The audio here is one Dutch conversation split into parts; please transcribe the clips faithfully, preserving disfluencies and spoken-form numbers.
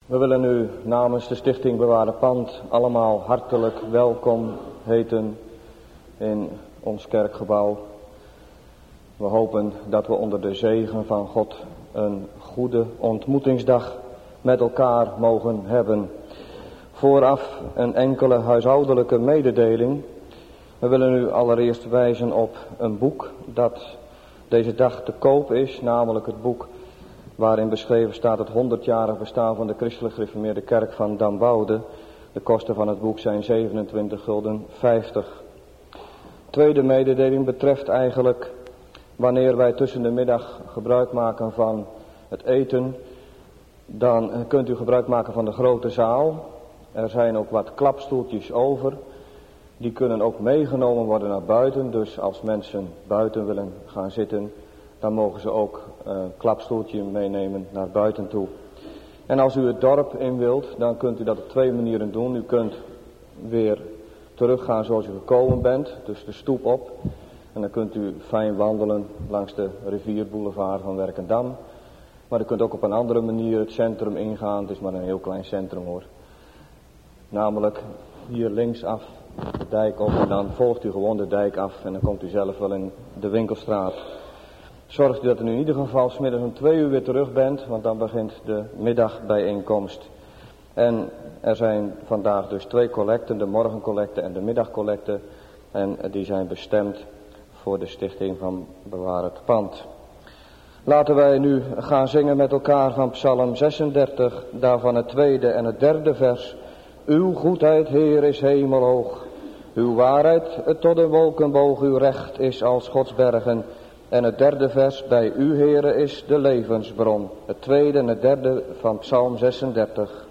We willen u namens de Stichting Bewaarde Pand allemaal hartelijk welkom heten in ons kerkgebouw. We hopen dat we onder de zegen van God een goede ontmoetingsdag met elkaar mogen hebben. Vooraf een enkele huishoudelijke mededeling. We willen u allereerst wijzen op een boek dat deze dag te koop is, namelijk het boek waarin beschreven staat het honderdjarig bestaan van de Christelijk Gereformeerde Kerk van Damboude. De kosten van het boek zijn zevenentwintig gulden vijftig. Tweede mededeling betreft eigenlijk wanneer wij tussen de middag gebruik maken van het eten, dan kunt u gebruik maken van de grote zaal. Er zijn ook wat klapstoeltjes over. Die kunnen ook meegenomen worden naar buiten. Dus als mensen buiten willen gaan zitten, dan mogen ze ook een klapstoeltje meenemen naar buiten toe. En als u het dorp in wilt, dan kunt u dat op twee manieren doen. U kunt weer teruggaan zoals u gekomen bent, dus de stoep op. En dan kunt u fijn wandelen langs de rivierboulevard van Werkendam. Maar u kunt ook op een andere manier het centrum ingaan. Het is maar een heel klein centrum hoor. Namelijk hier linksaf de dijk op en dan volgt u gewoon de dijk af en dan komt u zelf wel in de winkelstraat. Zorgt u dat u in ieder geval 's middags om twee uur weer terug bent, want dan begint de middagbijeenkomst. En er zijn vandaag dus twee collecten, de morgencollecte en de middagcollecte. En die zijn bestemd voor de Stichting van Bewaar het Pand. Laten wij nu gaan zingen met elkaar van Psalm zesendertig, daarvan het tweede en het derde vers. Uw goedheid, Heer, is hemelhoog. Uw waarheid tot de wolkenboog, uw recht is als Gods bergen. En het derde vers, bij u, Heere, is de levensbron. Het tweede en het derde van Psalm zesendertig.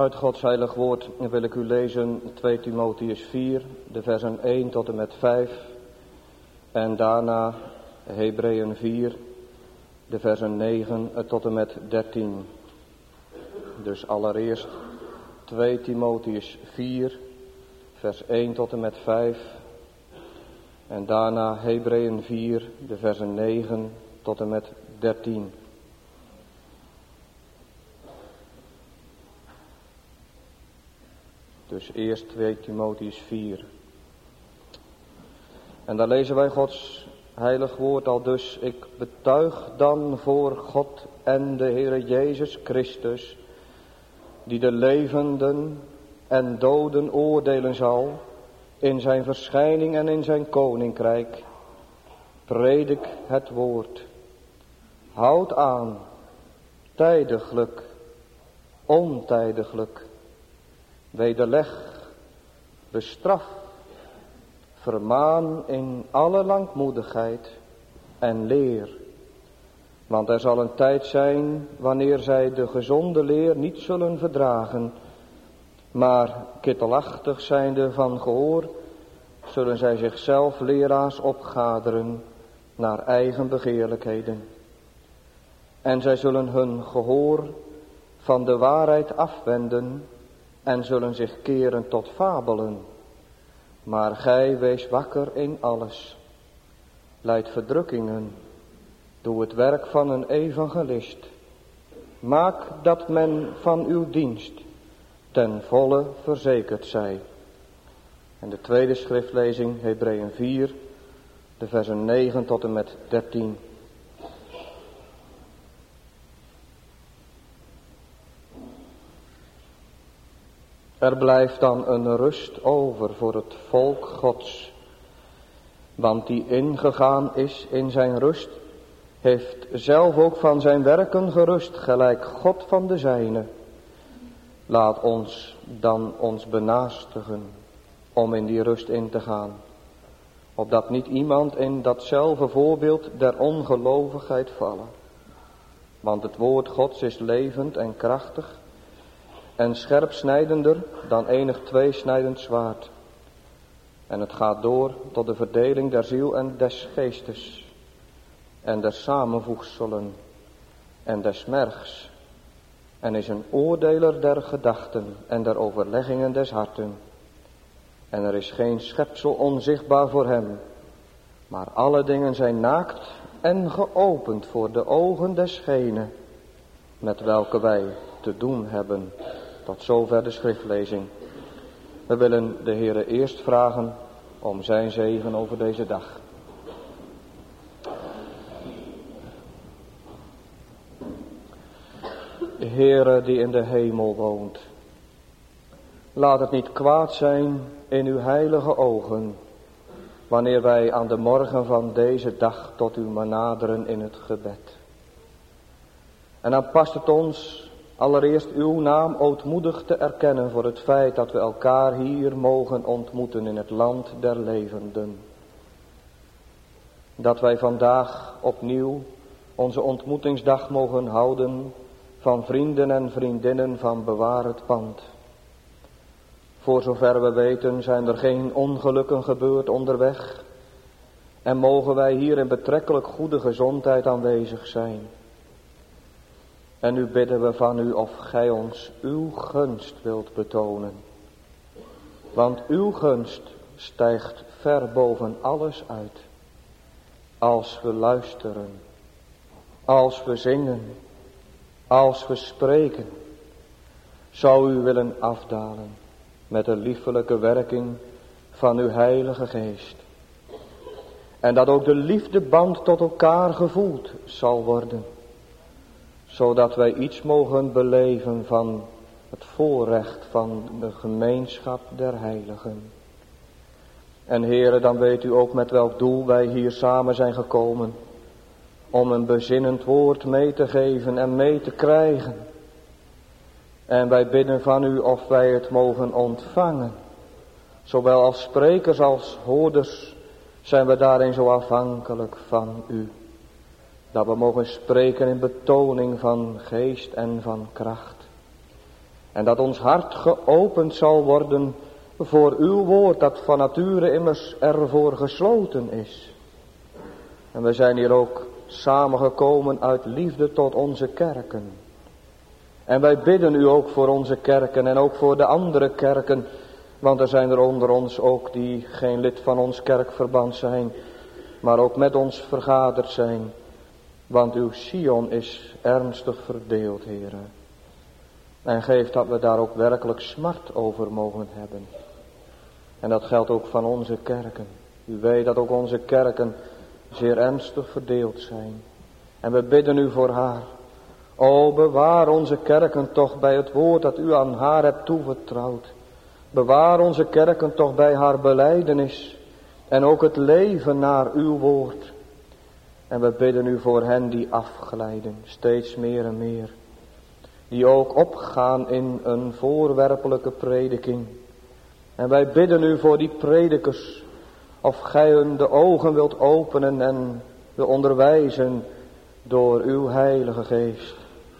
Uit Gods heilig woord wil ik u lezen twee Timotheüs vier, de versen één tot en met vijf. En daarna Hebreeën vier, de versen negen tot en met dertien. Dus allereerst twee Timotheüs vier, vers één tot en met vijf. En daarna Hebreeën vier, de versen negen tot en met dertien. Dus eerst twee Timotheüs vier. En daar lezen wij Gods heilig woord al dus. Ik betuig dan voor God en de Heere Jezus Christus, die de levenden en doden oordelen zal in zijn verschijning en in zijn koninkrijk. Predik het woord. Houd aan, tijdiglijk, ontijdiglijk. Wederleg, bestraf, vermaan in alle langmoedigheid en leer. Want er zal een tijd zijn wanneer zij de gezonde leer niet zullen verdragen, maar kittelachtig zijnde van gehoor, zullen zij zichzelf leraars opgaderen naar eigen begeerlijkheden. En zij zullen hun gehoor van de waarheid afwenden en zullen zich keren tot fabelen. Maar gij wees wakker in alles. Lijd verdrukkingen. Doe het werk van een evangelist. Maak dat men van uw dienst ten volle verzekerd zij. En de tweede schriftlezing, Hebreeën vier, de versen negen tot en met dertien. Er blijft dan een rust over voor het volk Gods. Want die ingegaan is in zijn rust, heeft zelf ook van zijn werken gerust, gelijk God van de zijne. Laat ons dan ons benaastigen om in die rust in te gaan, opdat niet iemand in datzelfde voorbeeld der ongelovigheid vallen. Want het woord Gods is levend en krachtig en scherpsnijdender dan enig tweesnijdend zwaard. En het gaat door tot de verdeling der ziel en des geestes, en der samenvoegselen, en des mergs, en is een oordeler der gedachten en der overleggingen des harten. En er is geen schepsel onzichtbaar voor hem, maar alle dingen zijn naakt en geopend voor de ogen desgene, met welke wij te doen hebben. Tot zover de schriftlezing. We willen de Heere eerst vragen om zijn zegen over deze dag. Heere die in de hemel woont, laat het niet kwaad zijn in uw heilige ogen, wanneer wij aan de morgen van deze dag tot u naderen in het gebed. En dan past het ons allereerst uw naam ootmoedig te erkennen voor het feit dat we elkaar hier mogen ontmoeten in het land der levenden. Dat wij vandaag opnieuw onze ontmoetingsdag mogen houden van vrienden en vriendinnen van Bewaar het Pand. Voor zover we weten zijn er geen ongelukken gebeurd onderweg en mogen wij hier in betrekkelijk goede gezondheid aanwezig zijn. En nu bidden we van u of gij ons uw gunst wilt betonen. Want uw gunst stijgt ver boven alles uit. Als we luisteren, als we zingen, als we spreken, zou u willen afdalen met de liefelijke werking van uw heilige geest. En dat ook de liefdeband tot elkaar gevoeld zal worden, zodat wij iets mogen beleven van het voorrecht van de gemeenschap der heiligen. En Heere, dan weet u ook met welk doel wij hier samen zijn gekomen. Om een bezinnend woord mee te geven en mee te krijgen. En wij bidden van u of wij het mogen ontvangen. Zowel als sprekers als hoorders zijn we daarin zo afhankelijk van u. Dat we mogen spreken in betoning van geest en van kracht. En dat ons hart geopend zal worden voor uw woord, dat van nature immers ervoor gesloten is. En we zijn hier ook samengekomen uit liefde tot onze kerken. En wij bidden u ook voor onze kerken en ook voor de andere kerken. Want er zijn er onder ons ook die geen lid van ons kerkverband zijn, maar ook met ons vergaderd zijn. Want uw Sion is ernstig verdeeld, Heere. En geef dat we daar ook werkelijk smart over mogen hebben. En dat geldt ook van onze kerken. U weet dat ook onze kerken zeer ernstig verdeeld zijn. En we bidden u voor haar. O, bewaar onze kerken toch bij het woord dat u aan haar hebt toevertrouwd. Bewaar onze kerken toch bij haar belijdenis. En ook het leven naar uw woord. En we bidden u voor hen die afglijden, steeds meer en meer. Die ook opgaan in een voorwerpelijke prediking. En wij bidden u voor die predikers. Of gij hun de ogen wilt openen en wil onderwijzen door uw heilige geest.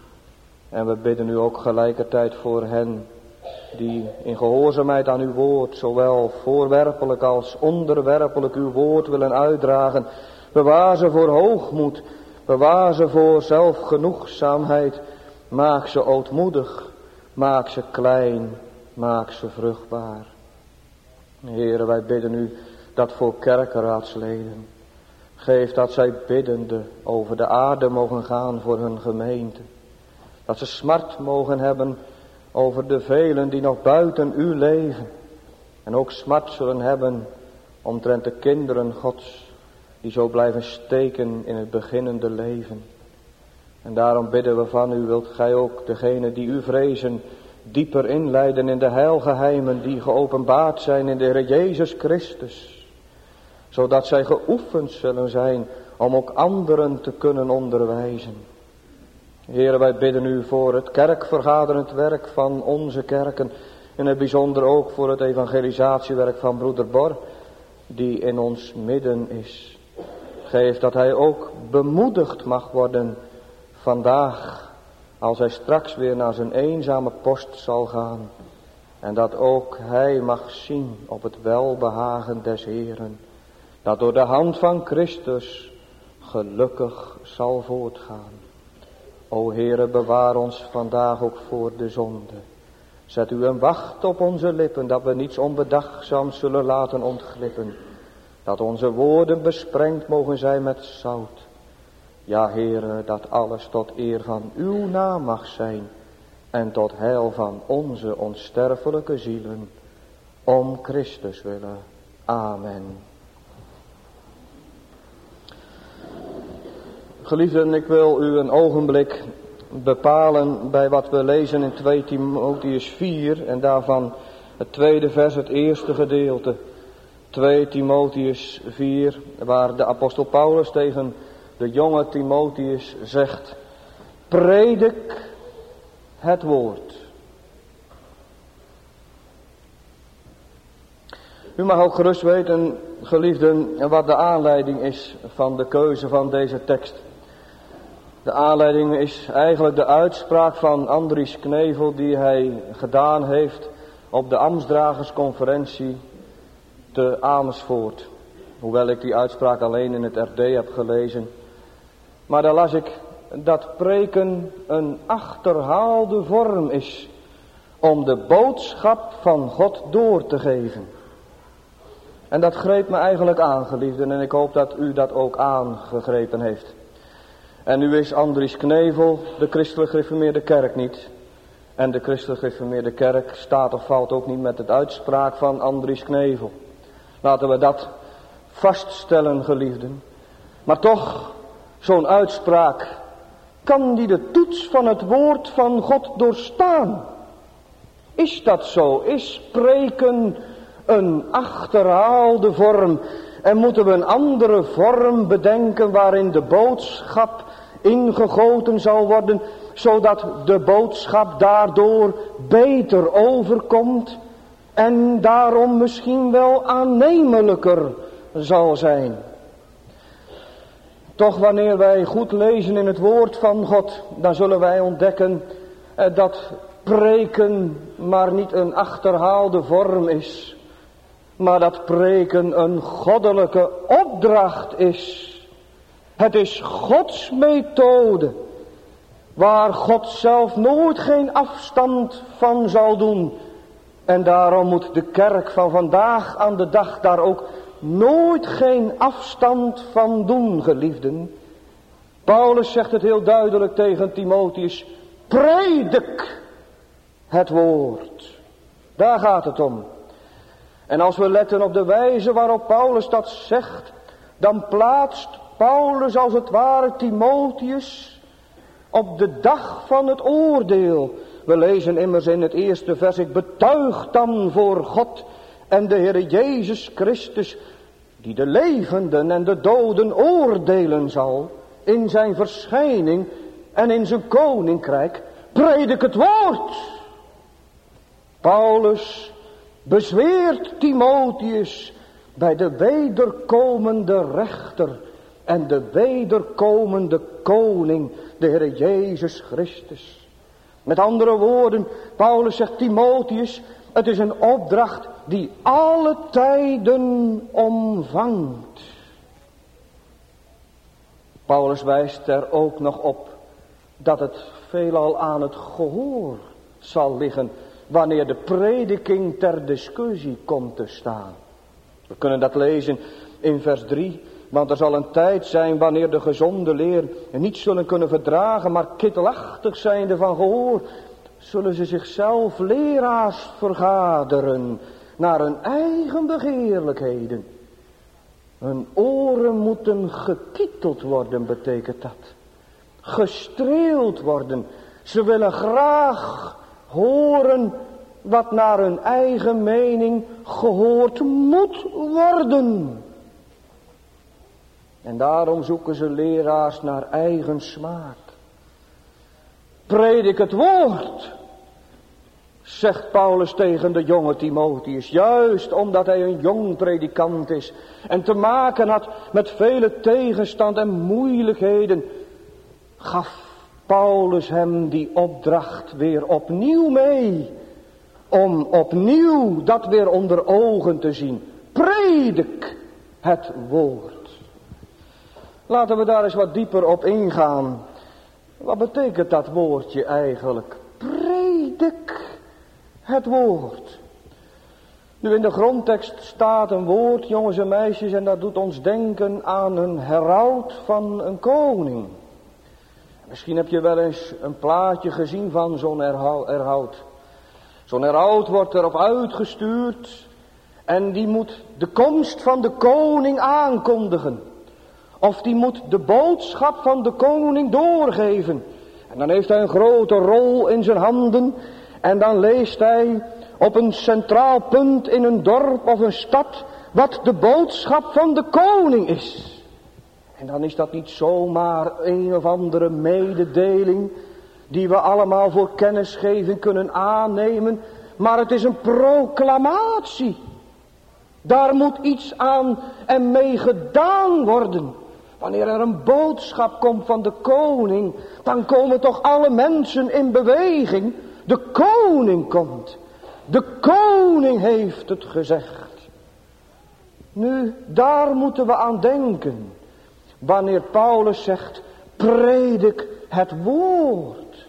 En we bidden u ook gelijkertijd voor hen die in gehoorzaamheid aan uw woord, zowel voorwerpelijk als onderwerpelijk uw woord willen uitdragen. Bewaar ze voor hoogmoed, bewaar ze voor zelfgenoegzaamheid. Maak ze ootmoedig, maak ze klein, maak ze vruchtbaar. Heere, wij bidden u dat voor kerkenraadsleden. Geef dat zij biddende over de aarde mogen gaan voor hun gemeente. Dat ze smart mogen hebben over de velen die nog buiten u leven. En ook smart zullen hebben omtrent de kinderen Gods, die zo blijven steken in het beginnende leven. En daarom bidden we van u, wilt gij ook degenen die u vrezen dieper inleiden in de heilgeheimen die geopenbaard zijn in de Heer Jezus Christus. Zodat zij geoefend zullen zijn om ook anderen te kunnen onderwijzen. Heere, wij bidden u voor het kerkvergaderend werk van onze kerken. In het bijzonder ook voor het evangelisatiewerk van broeder Bor, die in ons midden is. Geef dat hij ook bemoedigd mag worden vandaag, als hij straks weer naar zijn eenzame post zal gaan. En dat ook hij mag zien op het welbehagen des Heeren, dat door de hand van Christus gelukkig zal voortgaan. O Heere, bewaar ons vandaag ook voor de zonde. Zet u een wacht op onze lippen, dat we niets onbedachtzaams zullen laten ontglippen. Dat onze woorden besprengd mogen zijn met zout. Ja, Heere, dat alles tot eer van uw naam mag zijn. En tot heil van onze onsterfelijke zielen. Om Christus willen. Amen. Geliefden, ik wil u een ogenblik bepalen bij wat we lezen in twee Timotheus vier. En daarvan het tweede vers, het eerste gedeelte. twee Timotheus vier, waar de apostel Paulus tegen de jonge Timotheus zegt: predik het woord. U mag ook gerust weten, geliefden, wat de aanleiding is van de keuze van deze tekst. De aanleiding is eigenlijk de uitspraak van Andries Knevel die hij gedaan heeft op de ambtsdragersconferentie te Amersfoort. Hoewel ik die uitspraak alleen in het R D heb gelezen. Maar daar las ik dat preken een achterhaalde vorm is om de boodschap van God door te geven. En dat greep me eigenlijk aan, geliefden, en ik hoop dat u dat ook aangegrepen heeft. En nu is Andries Knevel de Christelijk Gereformeerde Kerk niet. En de Christelijk Gereformeerde Kerk staat of valt ook niet met het uitspraak van Andries Knevel. Laten we dat vaststellen, geliefden. Maar toch, zo'n uitspraak, kan die de toets van het woord van God doorstaan? Is dat zo? Is spreken een achterhaalde vorm? En moeten we een andere vorm bedenken waarin de boodschap ingegoten zal worden, zodat de boodschap daardoor beter overkomt en daarom misschien wel aannemelijker zal zijn? Toch, wanneer wij goed lezen in het woord van God, dan zullen wij ontdekken eh, dat preken maar niet een achterhaalde vorm is, maar dat preken een goddelijke opdracht is. Het is Gods methode, waar God zelf nooit geen afstand van zal doen. En daarom moet de kerk van vandaag aan de dag daar ook nooit geen afstand van doen, geliefden. Paulus zegt het heel duidelijk tegen Timotheus: predik het woord. Daar gaat het om. En als we letten op de wijze waarop Paulus dat zegt, dan plaatst Paulus als het ware Timotheus op de dag van het oordeel. We lezen immers in het eerste vers: ik betuig dan voor God en de Heer Jezus Christus, die de levenden en de doden oordelen zal in zijn verschijning en in zijn koninkrijk. Predik het woord. Paulus bezweert Timotheus bij de wederkomende rechter en de wederkomende koning, de Heer Jezus Christus. Met andere woorden, Paulus zegt: Timotheus, het is een opdracht die alle tijden omvangt. Paulus wijst er ook nog op dat het veelal aan het gehoor zal liggen wanneer de prediking ter discussie komt te staan. We kunnen dat lezen in vers drie. Want er zal een tijd zijn wanneer de gezonde leer niet zullen kunnen verdragen, maar kittelachtig zijnde van gehoor, zullen ze zichzelf leraars vergaderen naar hun eigen begeerlijkheden. Hun oren moeten gekieteld worden, betekent dat. Gestreeld worden. Ze willen graag horen wat naar hun eigen mening gehoord moet worden. En daarom zoeken ze leraars naar eigen smaak. Predik het woord, zegt Paulus tegen de jonge Timotheus, juist omdat hij een jong predikant is en te maken had met vele tegenstand en moeilijkheden, gaf Paulus hem die opdracht weer opnieuw mee, om opnieuw dat weer onder ogen te zien. Predik het woord. Laten we daar eens wat dieper op ingaan. Wat betekent dat woordje eigenlijk? Predik het woord. Nu, in de grondtekst staat een woord, jongens en meisjes, en dat doet ons denken aan een heraut van een koning. Misschien heb je wel eens een plaatje gezien van zo'n heraut. Zo'n heraut wordt erop uitgestuurd en die moet de komst van de koning aankondigen. Of die moet de boodschap van de koning doorgeven. En dan heeft hij een grote rol in zijn handen. En dan leest hij op een centraal punt in een dorp of een stad wat de boodschap van de koning is. En dan is dat niet zomaar een of andere mededeling die we allemaal voor kennisgeving kunnen aannemen. Maar het is een proclamatie. Daar moet iets aan en mee gedaan worden. Wanneer er een boodschap komt van de koning, dan komen toch alle mensen in beweging. De koning komt. De koning heeft het gezegd. Nu, daar moeten we aan denken. Wanneer Paulus zegt, predik het woord.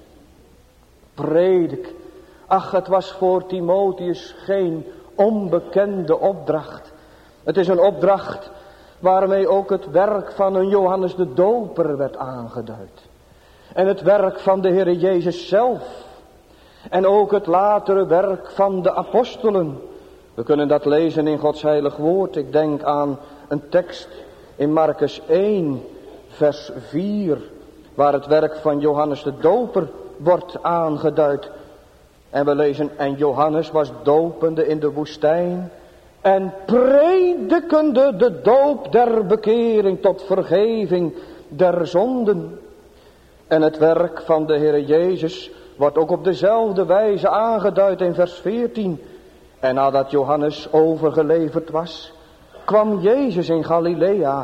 Predik. Ach, het was voor Timotheus geen onbekende opdracht. Het is een opdracht waarmee ook het werk van een Johannes de Doper werd aangeduid. En het werk van de Heer Jezus zelf. En ook het latere werk van de apostelen. We kunnen dat lezen in Gods heilig woord. Ik denk aan een tekst in Markus één, vers vier. Waar het werk van Johannes de Doper wordt aangeduid. En we lezen, en Johannes was dopende in de woestijn en predikende de doop der bekering tot vergeving der zonden. En het werk van de Heer Jezus wordt ook op dezelfde wijze aangeduid in vers veertien. En nadat Johannes overgeleverd was, kwam Jezus in Galilea,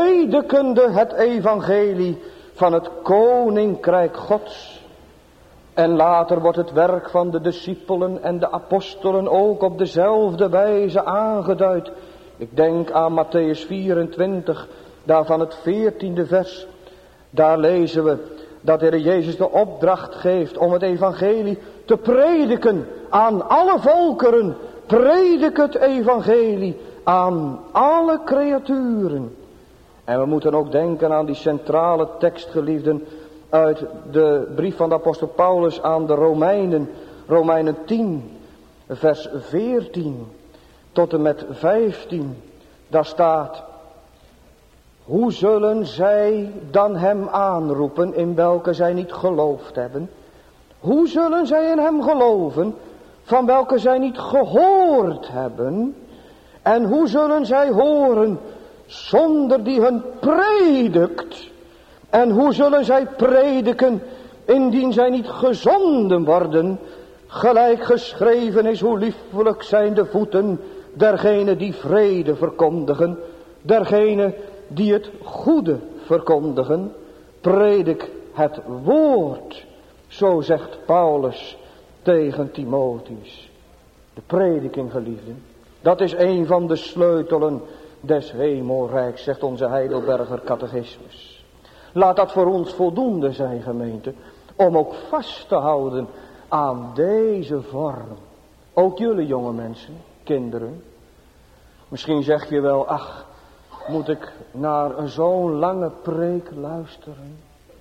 predikende het evangelie van het koninkrijk Gods. En later wordt het werk van de discipelen en de apostelen ook op dezelfde wijze aangeduid. Ik denk aan Matthäus vierentwintig, daarvan het veertiende vers. Daar lezen we dat de Heer Jezus de opdracht geeft om het evangelie te prediken aan alle volkeren. Predik het evangelie aan alle creaturen. En we moeten ook denken aan die centrale tekst, geliefden, uit de brief van de apostel Paulus aan de Romeinen. Romeinen tien, vers veertien tot en met vijftien. Daar staat: hoe zullen zij dan hem aanroepen in welke zij niet geloofd hebben? Hoe zullen zij in hem geloven van welke zij niet gehoord hebben? En hoe zullen zij horen zonder die hun predikt? En hoe zullen zij prediken indien zij niet gezonden worden? Gelijk geschreven is, hoe liefelijk zijn de voeten dergenen die vrede verkondigen, dergenen die het goede verkondigen. Predik het woord, zo zegt Paulus tegen Timotheus. De prediking, geliefden, dat is een van de sleutelen des hemelrijks, zegt onze Heidelberger catechismus. Laat dat voor ons voldoende zijn, gemeente, om ook vast te houden aan deze vorm. Ook jullie jonge mensen, kinderen. Misschien zeg je wel, ach, moet ik naar zo'n lange preek luisteren?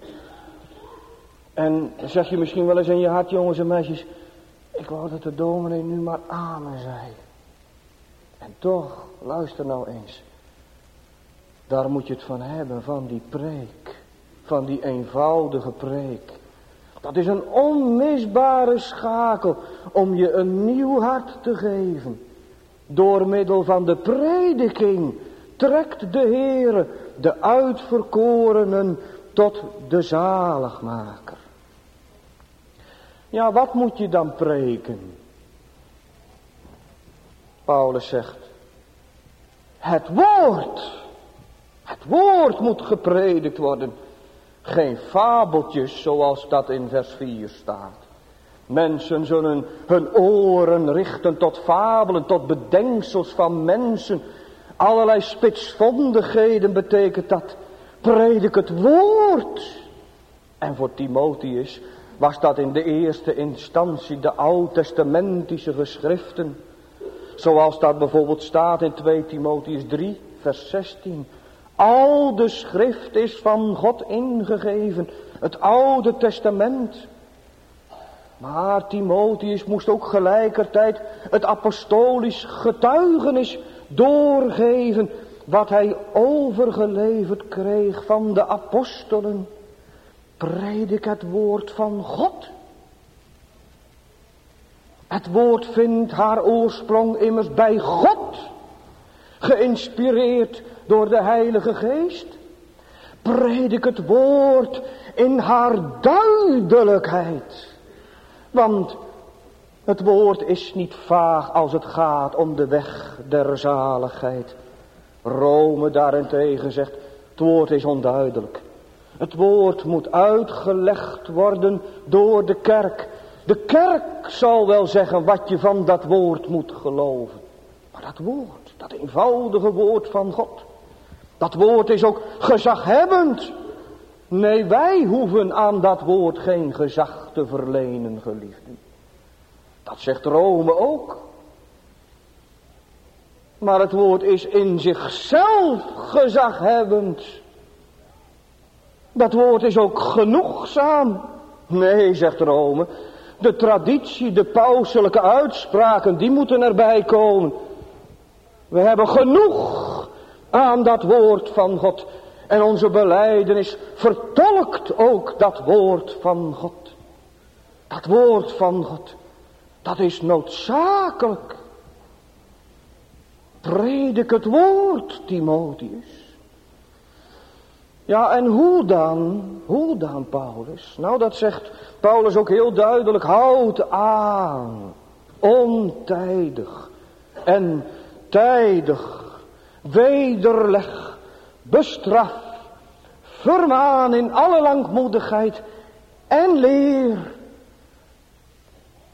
En zeg je misschien wel eens in je hart, jongens en meisjes, ik wou dat de dominee nu maar amen zei. En toch, luister nou eens. Daar moet je het van hebben, van die preek. Van die eenvoudige preek. Dat is een onmisbare schakel om je een nieuw hart te geven. Door middel van de prediking trekt de Heere de uitverkorenen tot de zaligmaker. Ja, wat moet je dan preken? Paulus zegt, het woord, het woord moet gepredikt worden. Geen fabeltjes zoals dat in vers vier staat. Mensen zullen hun oren richten tot fabelen, tot bedenksels van mensen. Allerlei spitsvondigheden betekent dat. Predik het woord. En voor Timotheus was dat in de eerste instantie de oud-testamentische geschriften. Zoals dat bijvoorbeeld staat in twee Timotheus drie, vers zestien. Al de schrift is van God ingegeven. Het Oude Testament. Maar Timotheus moest ook gelijkertijd het apostolisch getuigenis doorgeven. Wat hij overgeleverd kreeg van de apostelen. Predik het woord van God. Het woord vindt haar oorsprong immers bij God. Geïnspireerd door de Heilige Geest. Predik het woord in haar duidelijkheid. Want het woord is niet vaag als het gaat om de weg der zaligheid. Rome daarentegen zegt, het woord is onduidelijk. Het woord moet uitgelegd worden door de kerk. De kerk zal wel zeggen wat je van dat woord moet geloven. Maar dat woord, dat eenvoudige woord van God. Dat woord is ook gezaghebbend. Nee, wij hoeven aan dat woord geen gezag te verlenen, geliefden. Dat zegt Rome ook. Maar het woord is in zichzelf gezaghebbend. Dat woord is ook genoegzaam. Nee, zegt Rome, de traditie, de pauselijke uitspraken, die moeten erbij komen. We hebben genoeg aan dat woord van God. En onze belijdenis vertolkt ook dat woord van God. Dat woord van God, dat is noodzakelijk. Predik het woord, Timotheus. Ja, en hoe dan? Hoe dan, Paulus? Nou, dat zegt Paulus ook heel duidelijk. Houd aan. Ontijdig. En tijdig. Wederleg. Bestraf. Vermaan in alle langmoedigheid. En leer.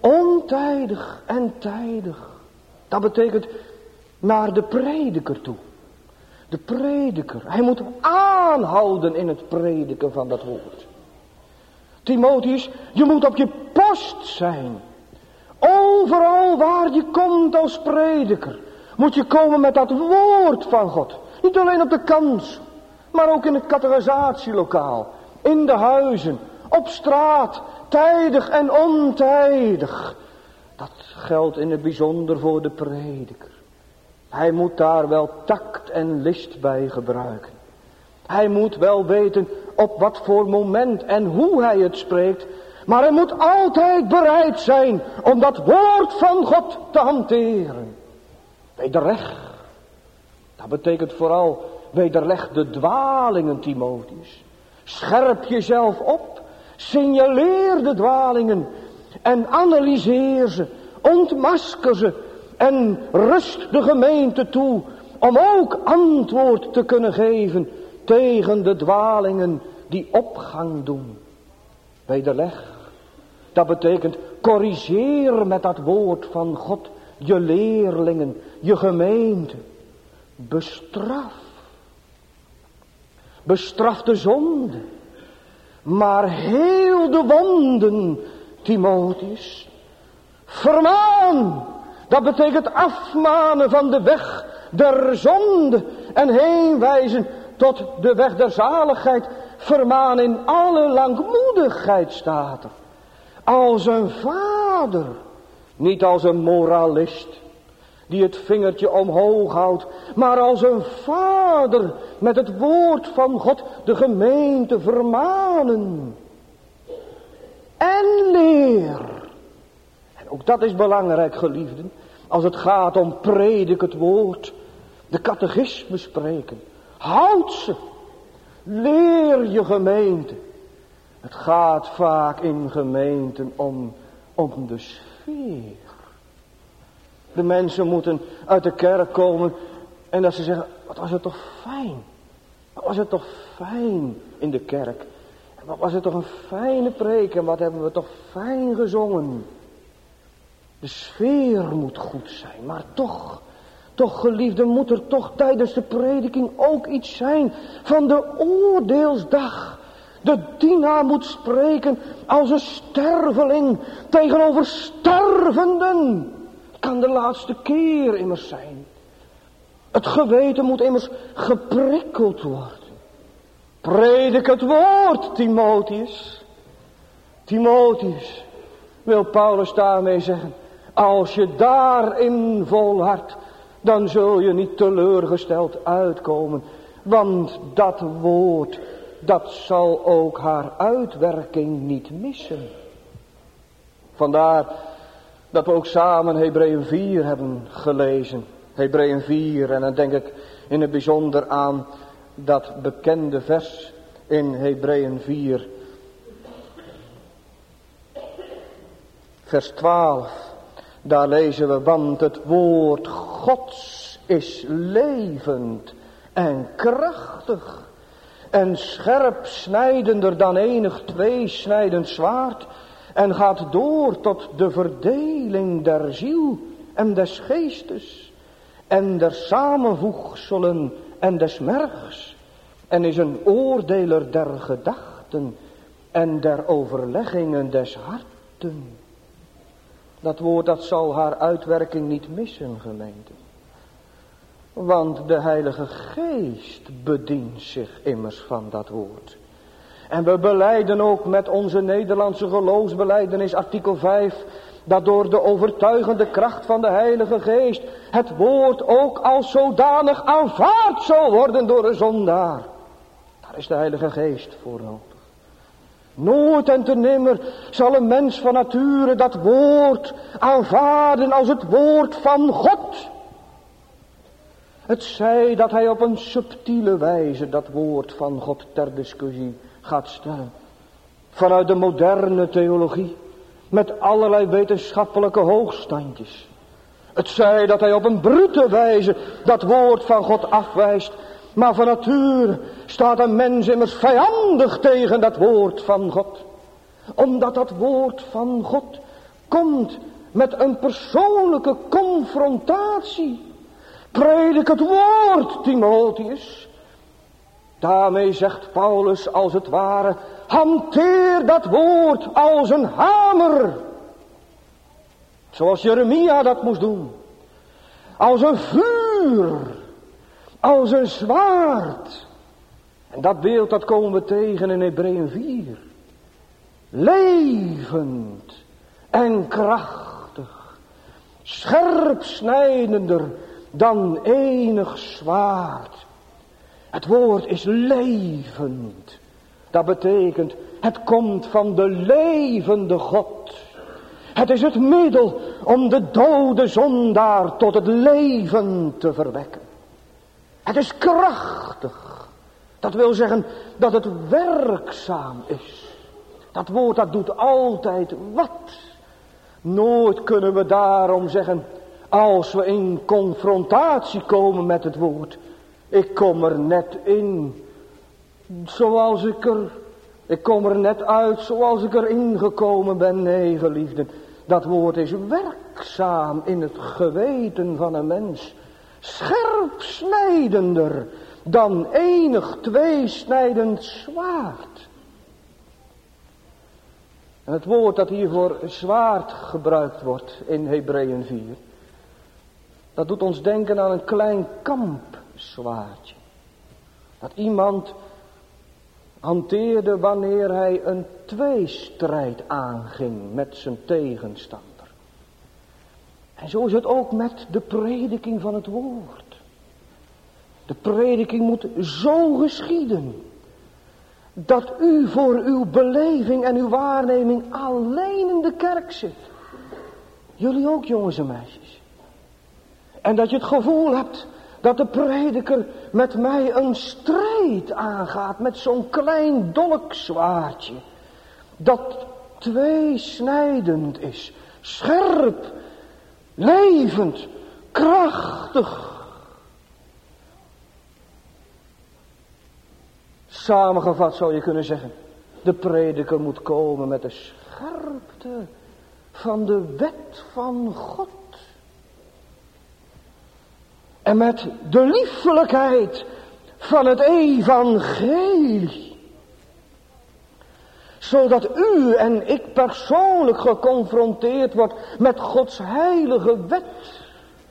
Ontijdig en tijdig. Dat betekent naar de prediker toe. De prediker. Hij moet aanhouden in het prediken van dat woord. Timotheus, je moet op je post zijn. Overal waar je komt als prediker, moet je komen met dat woord van God. Niet alleen op de kans, maar ook in het categorisatielokaal, in de huizen, op straat, tijdig en ontijdig. Dat geldt in het bijzonder voor de prediker. Hij moet daar wel tact en list bij gebruiken. Hij moet wel weten op wat voor moment en hoe hij het spreekt. Maar hij moet altijd bereid zijn om dat woord van God te hanteren. Wederleg. Dat betekent vooral wederleg de dwalingen, Timotheus. Scherp jezelf op. Signaleer de dwalingen. En analyseer ze. Ontmasker ze. En rust de gemeente toe om ook antwoord te kunnen geven tegen de dwalingen die opgang doen. Wederleg. Dat betekent corrigeer met dat woord van God je leerlingen, je gemeente. Bestraf. Bestraf de zonde. Maar heel de wonden, Timotheus. Vermaan. Dat betekent afmanen van de weg der zonde en heenwijzen tot de weg der zaligheid. Vermaan in alle langmoedigheid staat er. Als een vader, niet als een moralist die het vingertje omhoog houdt, maar als een vader met het woord van God de gemeente vermanen. En leer. En ook dat is belangrijk, geliefden, als het gaat om predik het woord, de catechisme spreken. Houd ze. Leer je gemeente. Het gaat vaak in gemeenten om, om de sfeer. De mensen moeten uit de kerk komen en dat ze zeggen, wat was het toch fijn. Wat was het toch fijn in de kerk. En wat was het toch een fijne preek en wat hebben we toch fijn gezongen. De sfeer moet goed zijn, maar toch, toch geliefde, moet er toch tijdens de prediking ook iets zijn van de oordeelsdag. De dienaar moet spreken als een sterveling tegenover stervenden. Het kan de laatste keer immers zijn. Het geweten moet immers geprikkeld worden. Predik het woord, Timotheus. Timotheus, wil Paulus daarmee zeggen, als je daarin volhardt, dan zul je niet teleurgesteld uitkomen. Want dat woord, dat zal ook haar uitwerking niet missen. Vandaar dat we ook samen Hebreeën vier hebben gelezen. Hebreeën vier, en dan denk ik in het bijzonder aan dat bekende vers in Hebreeën vier. Vers twaalf. Daar lezen we, want het woord Gods is levend en krachtig en scherp snijdender dan enig tweesnijdend zwaard en gaat door tot de verdeling der ziel en des geestes en der samenvoegselen en des mergs en is een oordeler der gedachten en der overleggingen des harten. Dat woord, dat zal haar uitwerking niet missen, gemeente. Want de Heilige Geest bedient zich immers van dat woord. En we belijden ook met onze Nederlandse geloofsbelijdenis, artikel vijf, dat door de overtuigende kracht van de Heilige Geest het woord ook als zodanig aanvaard zal worden door een zondaar. Daar is de Heilige Geest voor nodig. Nooit en te nimmer zal een mens van nature dat woord aanvaarden als het woord van God. Het zij dat hij op een subtiele wijze dat woord van God ter discussie gaat stellen. Vanuit de moderne theologie, met allerlei wetenschappelijke hoogstandjes. Het zij dat hij op een brute wijze dat woord van God afwijst. Maar van nature staat een mens immers vijandig tegen dat woord van God. Omdat dat woord van God komt met een persoonlijke confrontatie. Predik het woord, Timotheus. Daarmee zegt Paulus als het ware, hanteer dat woord als een hamer. Zoals Jeremia dat moest doen. Als een vuur. Als een zwaard. En dat beeld dat komen we tegen in Hebreeën vier. Levend en krachtig. Scherp snijdender dan enig zwaard. Het woord is levend. Dat betekent, het komt van de levende God. Het is het middel om de dode zondaar tot het leven te verwekken. Het is krachtig. Dat wil zeggen dat het werkzaam is. Dat woord dat doet altijd wat. Nooit kunnen we daarom zeggen, als we in confrontatie komen met het woord, ik kom er net in zoals ik er, ik kom er net uit zoals ik erin gekomen ben. Nee, geliefden, dat woord is werkzaam in het geweten van een mens. Scherp snijdender dan enig tweesnijdend zwaard. En het woord dat hier voor zwaard gebruikt wordt in Hebreeën vier, dat doet ons denken aan een klein kampzwaardje. Dat iemand hanteerde wanneer hij een tweestrijd aanging met zijn tegenstander. En zo is het ook met de prediking van het woord. De prediking moet zo geschieden, dat u voor uw beleving en uw waarneming alleen in de kerk zit. Jullie ook, jongens en meisjes. En dat je het gevoel hebt dat de prediker met mij een strijd aangaat met zo'n klein dolkzwaardje. Dat tweesnijdend is, scherp, levend, krachtig. Samengevat zou je kunnen zeggen, de prediker moet komen met de scherpte van de wet van God. En met de liefelijkheid van het evangelie. Zodat u en ik persoonlijk geconfronteerd wordt met Gods heilige wet.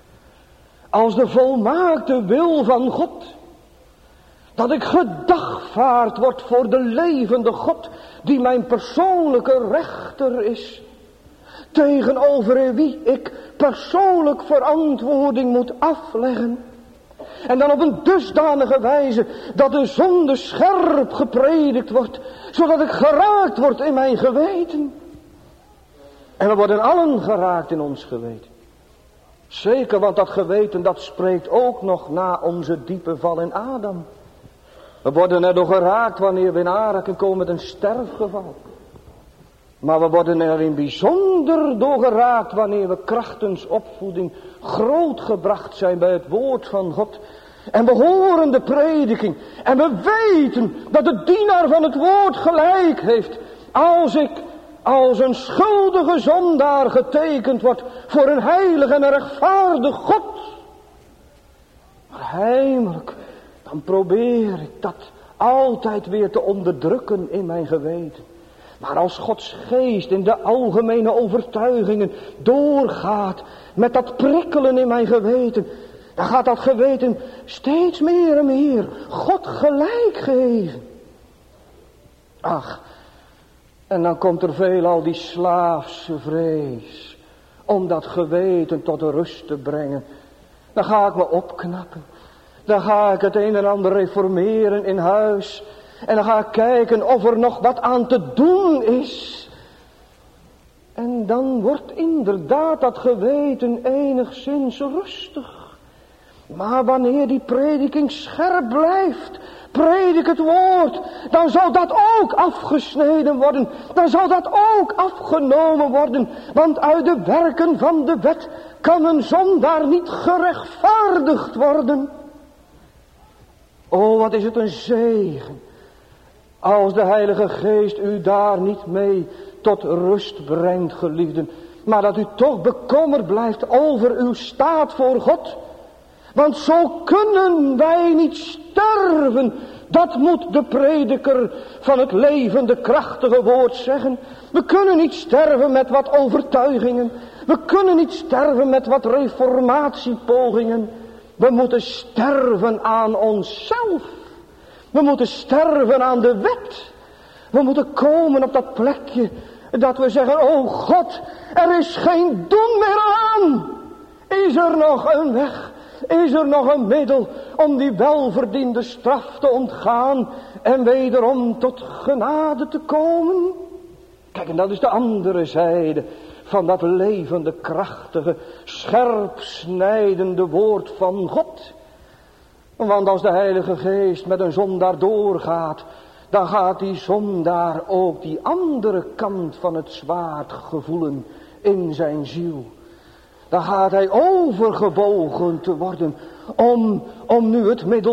Als de volmaakte wil van God. Dat ik gedagvaard word voor de levende God die mijn persoonlijke rechter is. Tegenover wie ik persoonlijk verantwoording moet afleggen. En dan op een dusdanige wijze dat de zonde scherp gepredikt wordt. Zodat ik geraakt word in mijn geweten. En we worden allen geraakt in ons geweten. Zeker, want dat geweten dat spreekt ook nog na onze diepe val in Adam. We worden er door geraakt wanneer we in aanraking komen met een sterfgeval. Maar we worden er in bijzonder door geraakt wanneer we krachtens opvoeding grootgebracht zijn bij het woord van God. En we horen de prediking. En we weten dat de dienaar van het woord gelijk heeft. Als ik als een schuldige zondaar getekend word voor een heilig en een rechtvaardig God. Maar heimelijk, dan probeer ik dat altijd weer te onderdrukken in mijn geweten. Maar als Gods geest in de algemene overtuigingen doorgaat met dat prikkelen in mijn geweten, dan gaat dat geweten steeds meer en meer God gelijk geven. Ach, en dan komt er veelal die slaafse vrees om dat geweten tot de rust te brengen. Dan ga ik me opknappen. Dan ga ik het een en ander reformeren in huis. En dan ga ik kijken of er nog wat aan te doen is. En dan wordt inderdaad dat geweten enigszins rustig. Maar wanneer die prediking scherp blijft, predik het woord, dan zal dat ook afgesneden worden. Dan zal dat ook afgenomen worden. Want uit de werken van de wet kan een zondaar niet gerechtvaardigd worden. O, wat is het een zegen. Als de Heilige Geest u daar niet mee tot rust brengt, geliefden. maar dat u toch bekommerd blijft over uw staat voor God. Want zo kunnen wij niet sterven. Dat moet de prediker van het levende krachtige woord zeggen. We kunnen niet sterven met wat overtuigingen. We kunnen niet sterven met wat reformatiepogingen. We moeten sterven aan onszelf. We moeten sterven aan de wet. We moeten komen op dat plekje dat we zeggen, oh God, er is geen doen meer aan. Is er nog een weg? Is er nog een middel om die welverdiende straf te ontgaan en wederom tot genade te komen? Kijk, en dat is de andere zijde van dat levende, krachtige, scherp snijdende woord van God. Want als de Heilige Geest met een zondaar doorgaat, dan gaat die zondaar ook die andere kant van het zwaard gevoelen in zijn ziel. Dan gaat hij overgebogen te worden om, om nu het middel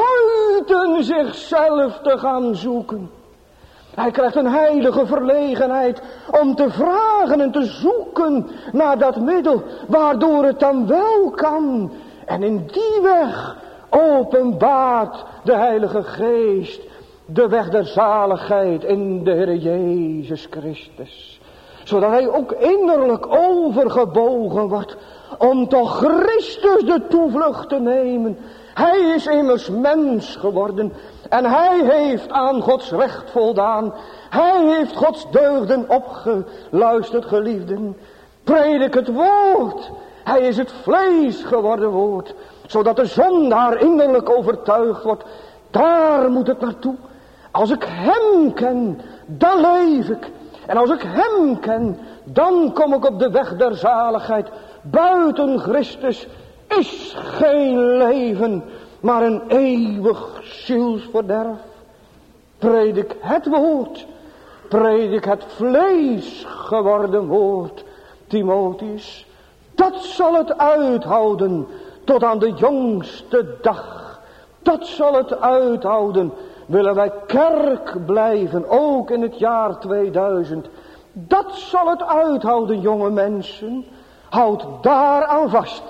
buiten zichzelf te gaan zoeken. Hij krijgt een heilige verlegenheid om te vragen en te zoeken naar dat middel waardoor het dan wel kan. En in die weg openbaart de Heilige Geest de weg der zaligheid in de Heer Jezus Christus. Zodat hij ook innerlijk overgebogen wordt om toch Christus de toevlucht te nemen. Hij is immers mens geworden en hij heeft aan Gods recht voldaan. Hij heeft Gods deugden opgeluisterd, geliefden. Predik het woord. Hij is het vlees geworden woord. Zodat de zondaar innerlijk overtuigd wordt. Daar moet het naartoe. Als ik hem ken, dan leef ik. En als ik hem ken, dan kom ik op de weg der zaligheid. Buiten Christus is geen leven, maar een eeuwig zielsverderf. Predik het woord. Predik het vlees geworden woord. Timotheus, dat zal het uithouden tot aan de jongste dag. Dat zal het uithouden. Willen wij kerk blijven, ook in het jaar tweeduizend. Dat zal het uithouden, jonge mensen. Houd daaraan vast.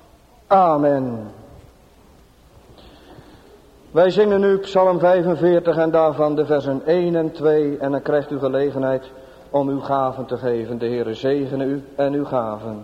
Amen. Wij zingen nu Psalm vijfenveertig en daarvan de versen één en twee. En dan krijgt u gelegenheid om uw gaven te geven. De Heere zegene u en uw gaven.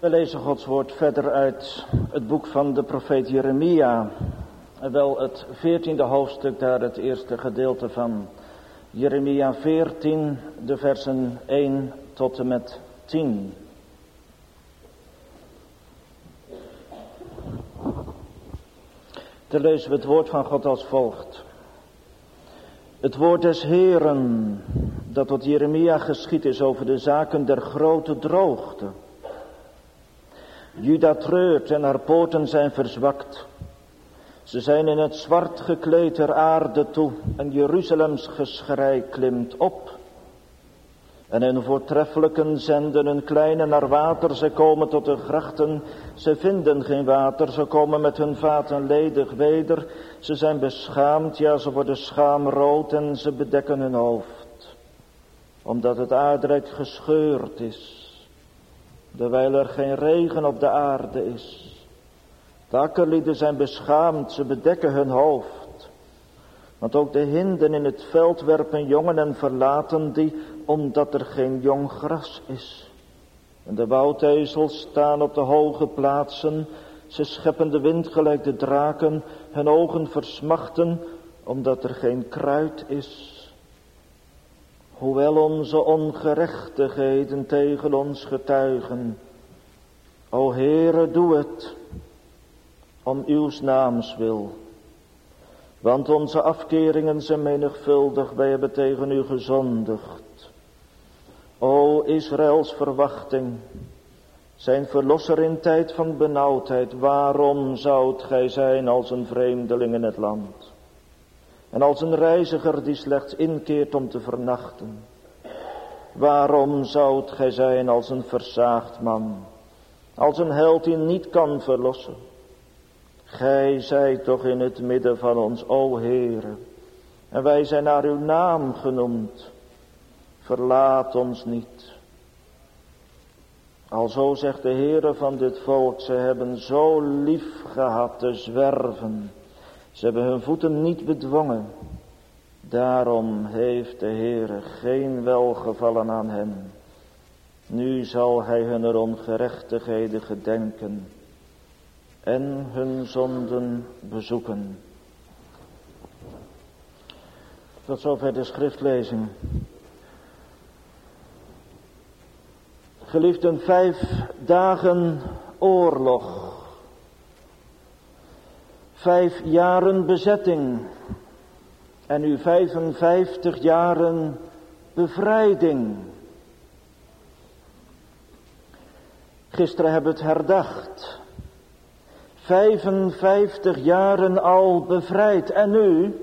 We lezen Gods woord verder uit het boek van de profeet Jeremia. Wel het veertiende hoofdstuk, daar het eerste gedeelte van. Jeremia veertien, de versen één tot en met tien. Dan lezen we het woord van God als volgt. Het woord des Heeren, dat tot Jeremia geschied is over de zaken der grote droogte. Juda treurt en haar poorten zijn verzwakt. Ze zijn in het zwart gekleed ter aarde toe en Jeruzalems geschrei klimt op. En hun voortreffelijken zenden hun kleine naar water, ze komen tot de grachten, ze vinden geen water, ze komen met hun vaten ledig weder. Ze zijn beschaamd, ja ze worden schaamrood en ze bedekken hun hoofd. Omdat het aardrijk gescheurd is. Terwijl er geen regen op de aarde is. De akkerlieden zijn beschaamd, ze bedekken hun hoofd. Want ook de hinden in het veld werpen jongen en verlaten die, omdat er geen jong gras is. En de woudezels staan op de hoge plaatsen, ze scheppen de wind gelijk de draken, hun ogen versmachten, omdat er geen kruid is. Hoewel onze ongerechtigheden tegen ons getuigen. O Heere, doe het, om uws naams wil. Want onze afkeringen zijn menigvuldig, wij hebben tegen u gezondigd. O Israëls verwachting, zijn verlosser in tijd van benauwdheid, waarom zoudt gij zijn als een vreemdeling in het land? En als een reiziger die slechts inkeert om te vernachten. Waarom zoudt gij zijn als een versaagd man, als een held die niet kan verlossen? Gij zijt toch in het midden van ons, o Heere, en wij zijn naar uw naam genoemd. Verlaat ons niet. Alzo zegt de Heere van dit volk, ze hebben zo lief gehad te zwerven. Ze hebben hun voeten niet bedwongen. Daarom heeft de Heere geen welgevallen aan hen. Nu zal hij hun ongerechtigheden gedenken en hun zonden bezoeken. Tot zover de schriftlezing. Geliefden, vijf dagen oorlog. Vijf jaren bezetting. En nu vijfenvijftig jaren bevrijding. Gisteren hebben we het herdacht. Vijfenvijftig jaren al bevrijd. En nu?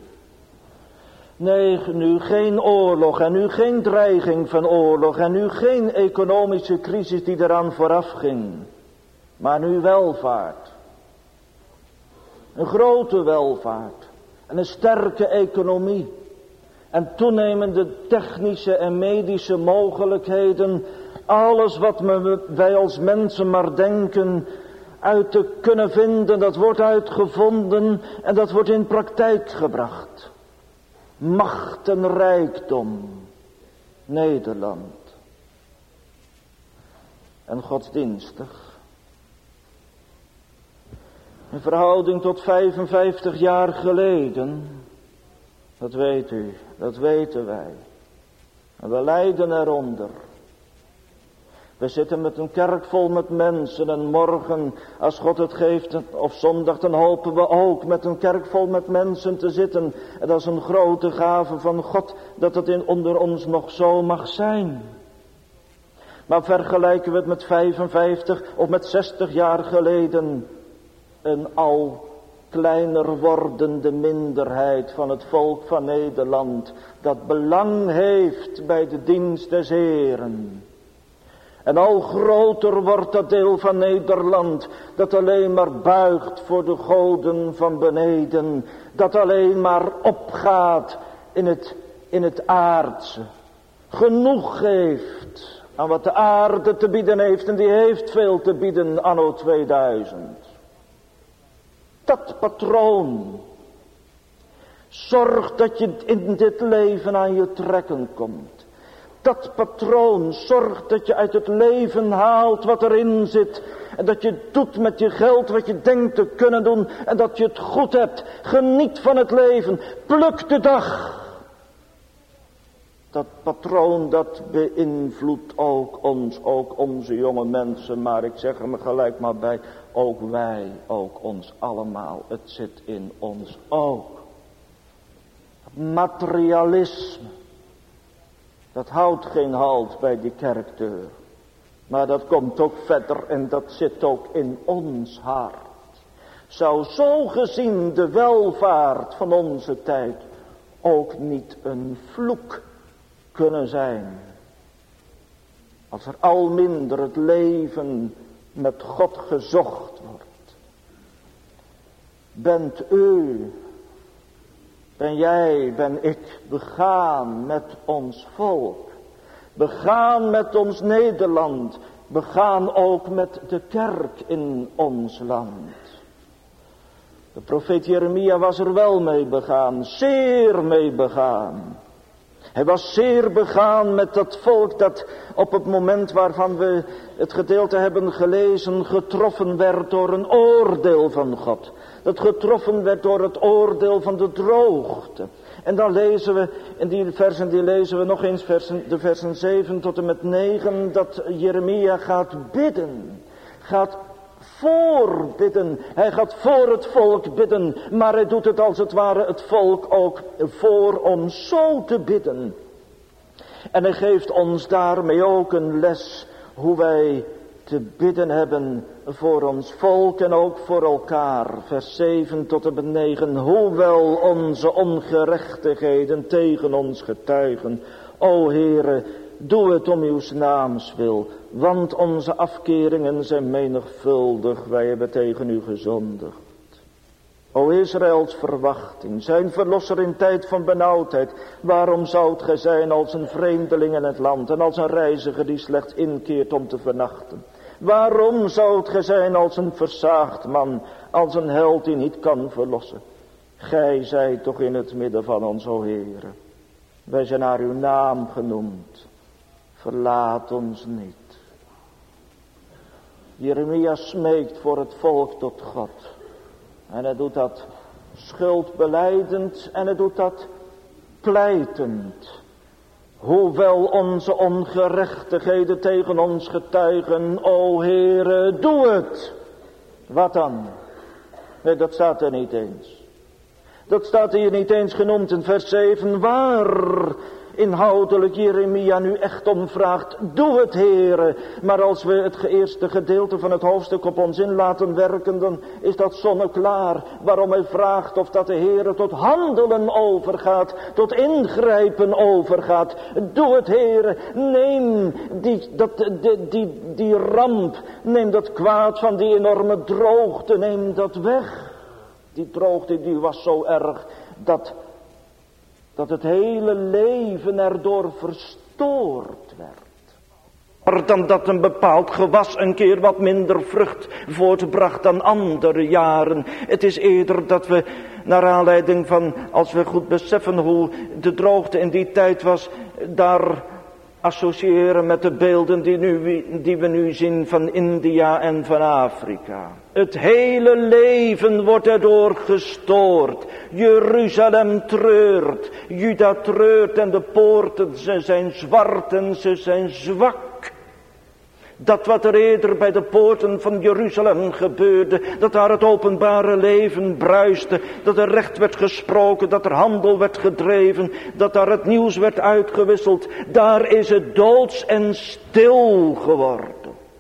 Nee, nu geen oorlog. En nu geen dreiging van oorlog. En nu geen economische crisis die eraan vooraf ging. Maar nu welvaart. Een grote welvaart. En een sterke economie. En toenemende technische en medische mogelijkheden. Alles wat wij als mensen maar denken uit te kunnen vinden, dat wordt uitgevonden en dat wordt in praktijk gebracht. Macht en rijkdom. Nederland. En godsdienstig. In verhouding tot vijfenvijftig jaar geleden. Dat weet u, dat weten wij. En we lijden eronder. We zitten met een kerk vol met mensen en morgen, als God het geeft, of zondag, dan hopen we ook met een kerk vol met mensen te zitten. En dat is een grote gave van God, dat het in onder ons nog zo mag zijn. Maar vergelijken we het met vijfenvijftig of met zestig jaar geleden, een al kleiner wordende minderheid van het volk van Nederland, dat belang heeft bij de dienst des Heeren. En al groter wordt dat deel van Nederland, dat alleen maar buigt voor de goden van beneden, dat alleen maar opgaat in het, in het aardse, genoeg geeft aan wat de aarde te bieden heeft, en die heeft veel te bieden anno tweeduizend. Dat patroon zorgt dat je in dit leven aan je trekken komt. Dat patroon zorgt dat je uit het leven haalt wat erin zit. En dat je doet met je geld wat je denkt te kunnen doen. En dat je het goed hebt. Geniet van het leven. Pluk de dag. Dat patroon dat beïnvloedt ook ons, ook onze jonge mensen. Maar ik zeg er me gelijk maar bij. Ook wij, ook ons allemaal. Het zit in ons ook. Materialisme. Dat houdt geen halt bij die kerkdeur. Maar dat komt ook verder en dat zit ook in ons hart. Zou zo gezien de welvaart van onze tijd ook niet een vloek kunnen zijn. Als er al minder het leven met God gezocht wordt. Bent u, ben jij, ben ik begaan met ons volk. Begaan met ons Nederland. Begaan ook met de kerk in ons land. De profeet Jeremia was er wel mee begaan. Zeer mee begaan. Hij was zeer begaan met dat volk dat op het moment waarvan we het gedeelte hebben gelezen getroffen werd door een oordeel van God. Dat getroffen werd door het oordeel van de droogte. En dan lezen we, in die versen die lezen we nog eens, versen, de versen zeven tot en met negen, dat Jeremia gaat bidden. Gaat voorbidden. Hij gaat voor het volk bidden. Maar hij doet het als het ware het volk ook voor om zo te bidden. En hij geeft ons daarmee ook een les hoe wij te bidden hebben voor ons volk en ook voor elkaar. Vers zeven tot en met negen. Hoewel onze ongerechtigheden tegen ons getuigen. O Heere, doe het om uw naams wil. Want onze afkeringen zijn menigvuldig. Wij hebben tegen u gezondigd. O Israëls verwachting, zijn verlosser in tijd van benauwdheid. Waarom zoudt gij zijn als een vreemdeling in het land en als een reiziger die slechts inkeert om te vernachten? Waarom zoudt gij zijn als een versaagd man, als een held die niet kan verlossen? Gij zijt toch in het midden van ons, o Heere. Wij zijn naar uw naam genoemd. Verlaat ons niet. Jeremia smeekt voor het volk tot God. En hij doet dat schuldbelijdend en hij doet dat pleitend. Hoewel onze ongerechtigheden tegen ons getuigen, o Heere, doe het. Wat dan? Nee, dat staat er niet eens. Dat staat hier niet eens genoemd in vers zeven, waar inhoudelijk Jeremia nu echt om vraagt. Doe het, Heere. Maar als we het eerste gedeelte van het hoofdstuk op ons in laten werken, dan is dat zonneklaar. Waarom hij vraagt of dat de Heere tot handelen overgaat, tot ingrijpen overgaat. Doe het, Heere. Neem die, dat, die, die, die ramp, neem dat kwaad van die enorme droogte, neem dat weg. Die droogte die was zo erg dat... dat het hele leven erdoor verstoord werd. Maar dan dat een bepaald gewas een keer wat minder vrucht voortbracht dan andere jaren. Het is eerder dat we, naar aanleiding van, als we goed beseffen hoe de droogte in die tijd was, daar associëren met de beelden die, nu, die we nu zien van India en van Afrika. Het hele leven wordt erdoor gestoord. Jeruzalem treurt. Juda treurt en de poorten, ze zijn zwart en ze zijn zwak. Dat wat er eerder bij de poorten van Jeruzalem gebeurde, dat daar het openbare leven bruiste, dat er recht werd gesproken, dat er handel werd gedreven, dat daar het nieuws werd uitgewisseld, daar is het doods en stil geworden.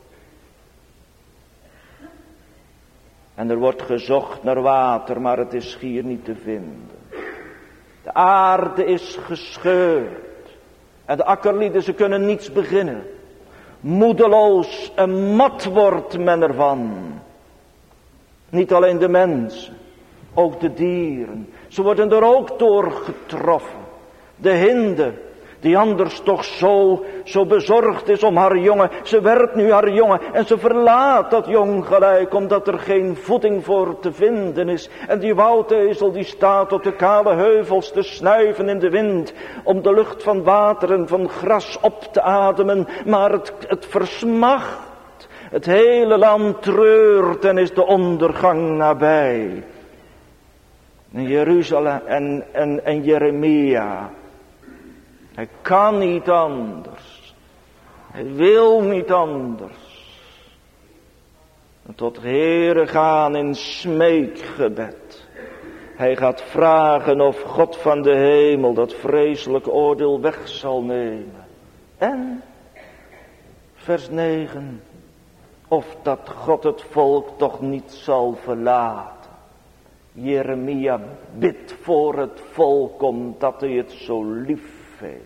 En er wordt gezocht naar water, maar het is schier niet te vinden. De aarde is gescheurd en de akkerlieden, ze kunnen niets beginnen. Moedeloos en mat wordt men ervan. Niet alleen de mensen, ook de dieren. Ze worden er ook door getroffen. De hinde, Die anders toch zo, zo bezorgd is om haar jongen. Ze werpt nu haar jongen en ze verlaat dat jong gelijk, omdat er geen voeding voor te vinden is. En die woudtezel die staat op de kale heuvels te snuiven in de wind, om de lucht van water en van gras op te ademen. Maar het, het versmacht. Het hele land treurt en is de ondergang nabij. En Jeruzalem en, en, en Jeremia. Hij kan niet anders. Hij wil niet anders. En tot Heere gaan in smeekgebed. Hij gaat vragen of God van de hemel dat vreselijk oordeel weg zal nemen. En, vers negen, of dat God het volk toch niet zal verlaten. Jeremia bidt voor het volk omdat hij het zo lief heeft.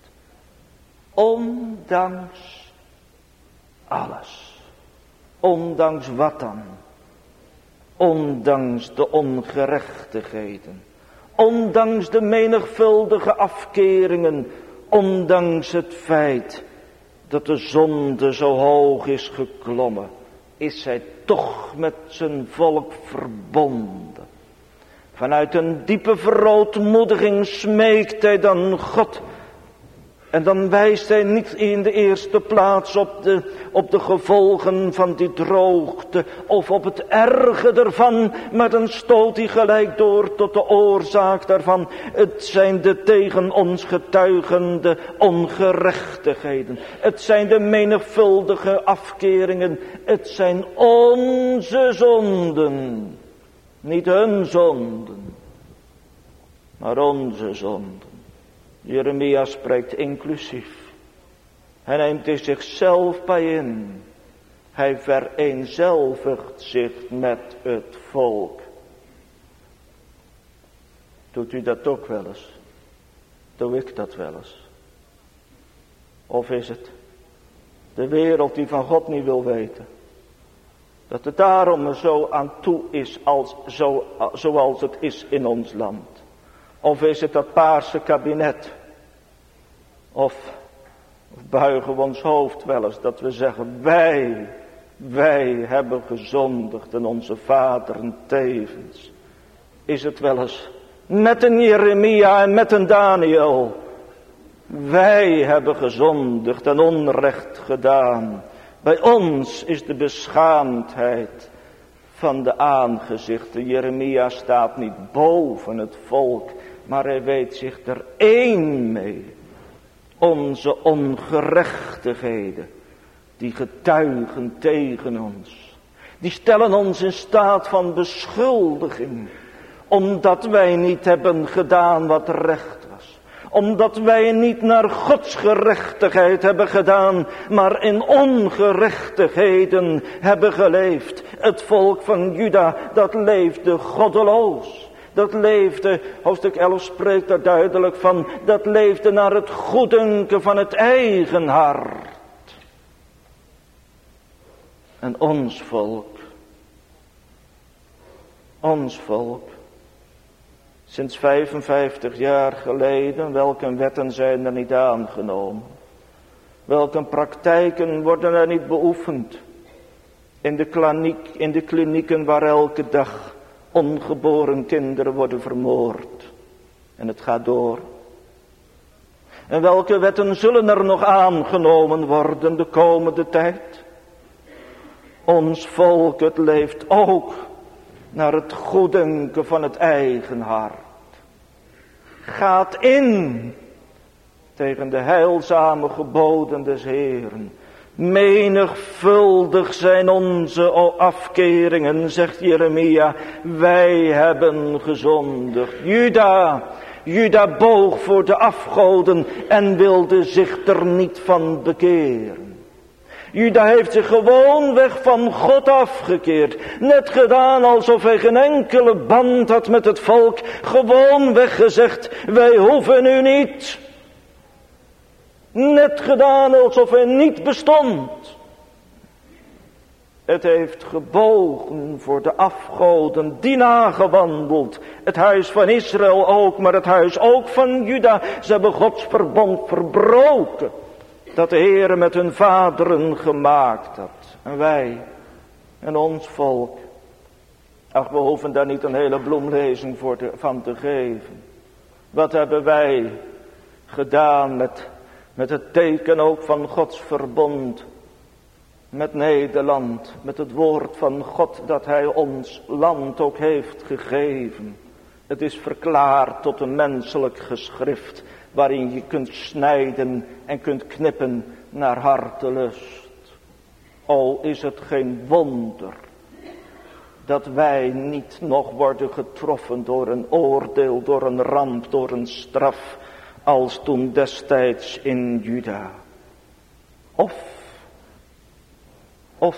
Ondanks alles. Ondanks wat dan? Ondanks de ongerechtigheden. Ondanks de menigvuldige afkeringen. Ondanks het feit dat de zonde zo hoog is geklommen. Is hij toch met zijn volk verbonden. Vanuit een diepe verootmoediging smeekt hij dan God. En dan wijst hij niet in de eerste plaats op de, op de gevolgen van die droogte. Of op het erge ervan. Maar dan stoot hij gelijk door tot de oorzaak daarvan. Het zijn de tegen ons getuigende ongerechtigheden. Het zijn de menigvuldige afkeringen. Het zijn onze zonden. Niet hun zonden. Maar onze zonden. Jeremia spreekt inclusief. Hij neemt er zichzelf bij in. Hij vereenzelvigt zich met het volk. Doet u dat ook wel eens? Doe ik dat wel eens? Of is het de wereld die van God niet wil weten? Dat het daarom er zo aan toe is als, zo, zoals het is in ons land? Of is het dat paarse kabinet? Of, of buigen we ons hoofd wel eens dat we zeggen, wij, wij hebben gezondigd en onze vaderen tevens. Is het wel eens met een Jeremia en met een Daniel. Wij hebben gezondigd en onrecht gedaan. Bij ons is de beschaamdheid van de aangezichten. Jeremia staat niet boven het volk, maar hij weet zich er één mee. Onze ongerechtigheden, die getuigen tegen ons. Die stellen ons in staat van beschuldiging. Omdat wij niet hebben gedaan wat recht was. Omdat wij niet naar Gods gerechtigheid hebben gedaan, maar in ongerechtigheden hebben geleefd. Het volk van Juda, dat leefde goddeloos. Dat leefde, hoofdstuk elf spreekt daar duidelijk van, dat leefde naar het goeddunken van het eigen hart. En ons volk, ons volk, sinds vijfenvijftig jaar geleden, welke wetten zijn er niet aangenomen? Welke praktijken worden er niet beoefend? In de kliniek, in de klinieken waar elke dag ongeboren kinderen worden vermoord. En het gaat door. En welke wetten zullen er nog aangenomen worden de komende tijd? Ons volk, het leeft ook naar het goeddunken van het eigen hart. Gaat in tegen de heilzame geboden des Heeren. Menigvuldig zijn onze afkeringen, zegt Jeremia. Wij hebben gezondigd. Juda, Juda boog voor de afgoden en wilde zich er niet van bekeren. Juda heeft zich gewoonweg van God afgekeerd. Net gedaan alsof hij geen enkele band had met het volk. Gewoonweg gezegd, wij hoeven u niet. Net gedaan alsof hij niet bestond. Het heeft gebogen voor de afgoden, die nagewandeld. Het huis van Israël ook, maar het huis ook van Juda. Ze hebben Gods verbond verbroken, dat de Heere met hun vaderen gemaakt had. En wij en ons volk. Ach, we hoeven daar niet een hele bloemlezing voor te, van te geven. Wat hebben wij gedaan met, met het teken ook van Gods verbond met Nederland, met het woord van God dat hij ons land ook heeft gegeven. Het is verklaard tot een menselijk geschrift, waarin je kunt snijden en kunt knippen naar hartelust. O, is het geen wonder dat wij niet nog worden getroffen door een oordeel, door een ramp, door een straf, als toen destijds in Juda. Of, of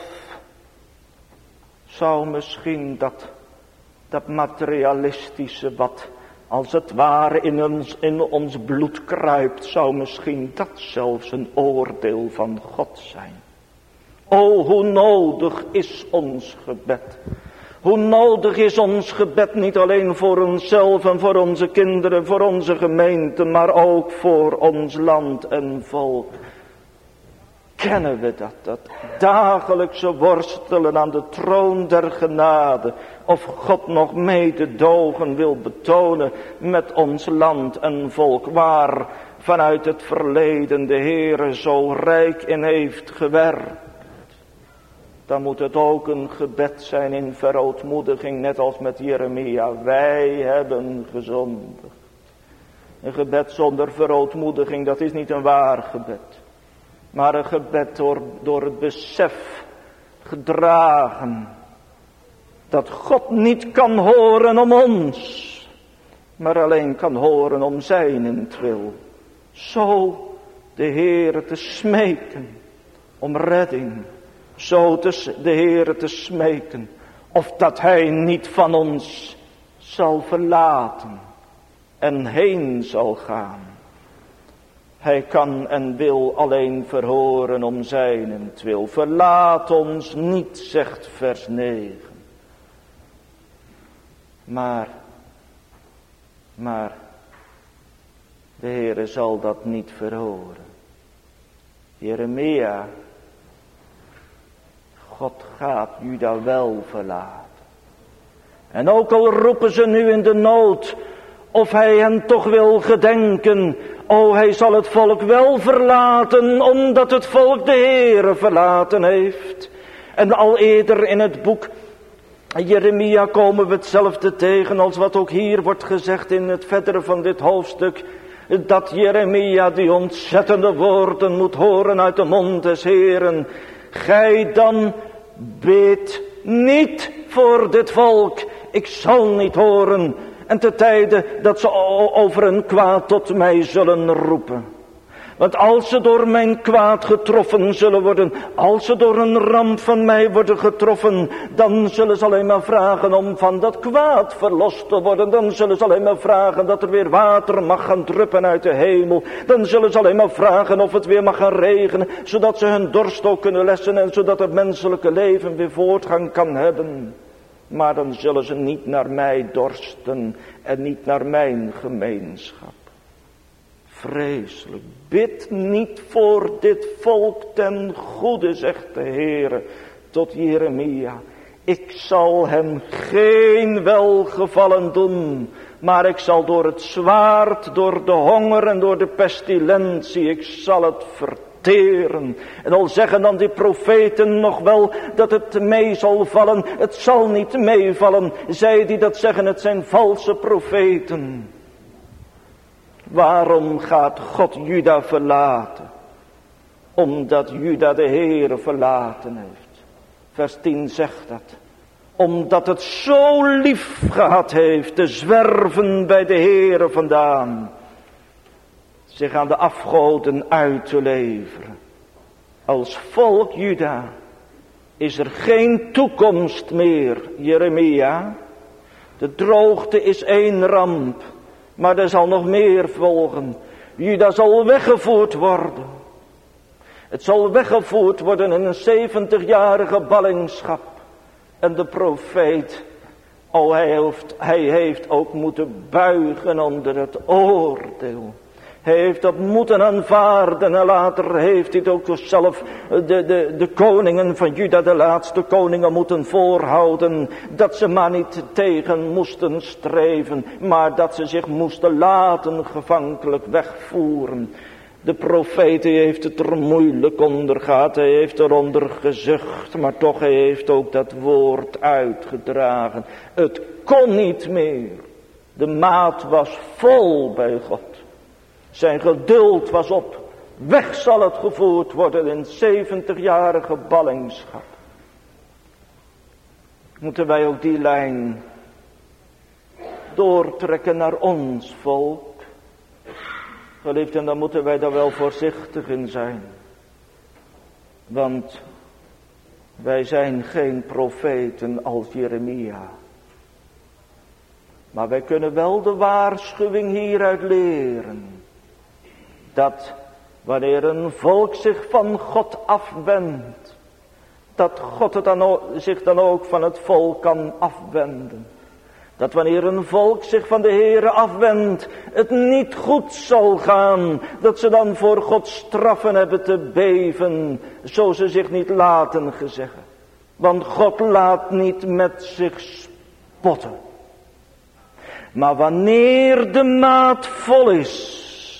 zou misschien dat, dat materialistische wat als het ware in ons, in ons bloed kruipt, zou misschien dat zelfs een oordeel van God zijn. O, hoe nodig is ons gebed. Hoe nodig is ons gebed niet alleen voor onszelf en voor onze kinderen, voor onze gemeente, maar ook voor ons land en volk. Kennen we dat, dat dagelijkse worstelen aan de troon der genade, of God nog mededogen wil betonen met ons land en volk, waar vanuit het verleden de Heere zo rijk in heeft gewerkt. Dan moet het ook een gebed zijn in verootmoediging, net als met Jeremia. Wij hebben gezondigd. Een gebed zonder verootmoediging, dat is niet een waar gebed. Maar een gebed door, door het besef gedragen dat God niet kan horen om ons, maar alleen kan horen om zijnentwil. Zo de Heere te smeken om redding. Zo de Heere te smeken, of dat hij niet van ons zal verlaten en heen zal gaan. Hij kan en wil alleen verhoren om zijnentwil. Verlaat ons niet, zegt vers negen. Maar, maar, de Heere zal dat niet verhoren. Jeremia, God gaat Juda wel verlaten. En ook al roepen ze nu in de nood, of hij hen toch wil gedenken, o, hij zal het volk wel verlaten, omdat het volk de Heere verlaten heeft. En al eerder in het boek Jeremia komen we hetzelfde tegen als wat ook hier wordt gezegd in het verdere van dit hoofdstuk. Dat Jeremia die ontzettende woorden moet horen uit de mond des Heeren. Gij dan bid niet voor dit volk, ik zal niet horen. En te tijde dat ze over een kwaad tot mij zullen roepen. Want als ze door mijn kwaad getroffen zullen worden, als ze door een ramp van mij worden getroffen, dan zullen ze alleen maar vragen om van dat kwaad verlost te worden. Dan zullen ze alleen maar vragen dat er weer water mag gaan druppen uit de hemel. Dan zullen ze alleen maar vragen of het weer mag gaan regenen, zodat ze hun dorst ook kunnen lessen en zodat het menselijke leven weer voortgang kan hebben. Maar dan zullen ze niet naar mij dorsten en niet naar mijn gemeenschap. Vreselijk. Bid niet voor dit volk ten goede, zegt de Heere tot Jeremia. Ik zal hem geen welgevallen doen, maar ik zal door het zwaard, door de honger en door de pestilentie, ik zal het verteren. En al zeggen dan die profeten nog wel dat het mee zal vallen, het zal niet meevallen. Zij die dat zeggen, het zijn valse profeten. Waarom gaat God Juda verlaten? Omdat Juda de Heere verlaten heeft. Vers tien zegt dat. Omdat het zo lief gehad heeft te zwerven bij de Heere vandaan. Zich aan de afgoden uit te leveren. Als volk Juda is er geen toekomst meer, Jeremia. De droogte is één ramp. Maar er zal nog meer volgen. Juda zal weggevoerd worden. Het zal weggevoerd worden in een zeventigjarige ballingschap. En de profeet, oh hij heeft, hij heeft ook moeten buigen onder het oordeel. Hij heeft dat moeten aanvaarden en later heeft hij het ook zelf de, de, de koningen van Juda, de laatste koningen, moeten voorhouden. Dat ze maar niet tegen moesten streven, maar dat ze zich moesten laten gevankelijk wegvoeren. De profeet heeft het er moeilijk onder gehad, hij heeft eronder gezucht, maar toch hij heeft ook dat woord uitgedragen. Het kon niet meer. De maat was vol bij God. Zijn geduld was op. Weg zal het gevoerd worden in zeventigjarige ballingschap. Moeten wij ook die lijn doortrekken naar ons volk? Geliefden, dan moeten wij daar wel voorzichtig in zijn. Want wij zijn geen profeten als Jeremia. Maar wij kunnen wel de waarschuwing hieruit leren. Dat wanneer een volk zich van God afwendt, dat God het dan ook, zich dan ook van het volk kan afwenden. Dat wanneer een volk zich van de Heere afwendt, het niet goed zal gaan. Dat ze dan voor Gods straffen hebben te beven, zo ze zich niet laten gezeggen. Want God laat niet met zich spotten. Maar wanneer de maat vol is,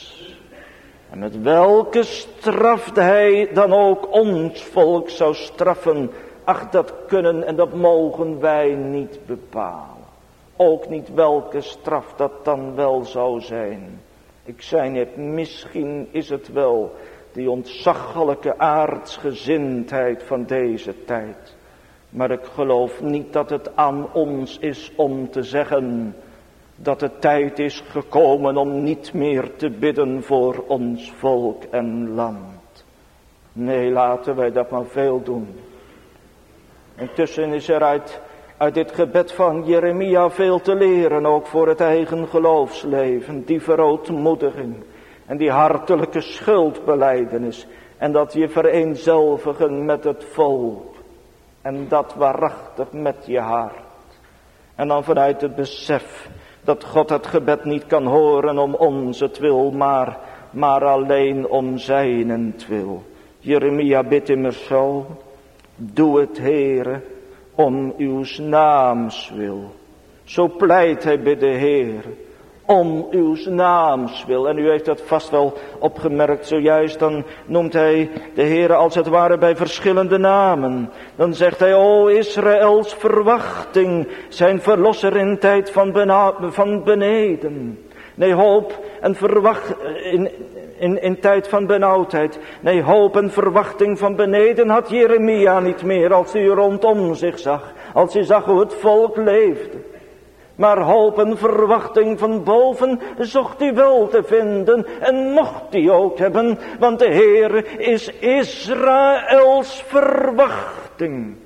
en met welke straf hij dan ook ons volk zou straffen, ach, dat kunnen en dat mogen wij niet bepalen. Ook niet welke straf dat dan wel zou zijn. Ik zei net, misschien is het wel die ontzaglijke aardsgezindheid van deze tijd. Maar ik geloof niet dat het aan ons is om te zeggen dat de tijd is gekomen om niet meer te bidden voor ons volk en land. Nee, laten wij dat maar veel doen. Intussen is er uit, uit dit gebed van Jeremia veel te leren, ook voor het eigen geloofsleven. Die verootmoediging en die hartelijke schuldbelijdenis en dat je vereenzelvigen met het volk. En dat waarachtig met je hart. En dan vanuit het besef dat God het gebed niet kan horen om onzentwil, maar, maar alleen om zijnentwil. Jeremia bidt immers zo, doe het, Heere, om uw naams wil. Zo pleit hij bij de Heere, om uw naams wil. En u heeft dat vast wel opgemerkt zojuist, dan noemt hij de Heere als het ware bij verschillende namen. Dan zegt hij, o Israëls verwachting, zijn verlosser in tijd van, bena- van beneden. Nee, hoop en verwacht in, in, in tijd van benauwdheid. Nee, hoop en verwachting van beneden had Jeremia niet meer als hij rondom zich zag. Als hij zag hoe het volk leefde. Maar hoop en verwachting van boven zocht hij wel te vinden en mocht hij ook hebben, want de Heere is Israëls verwachting.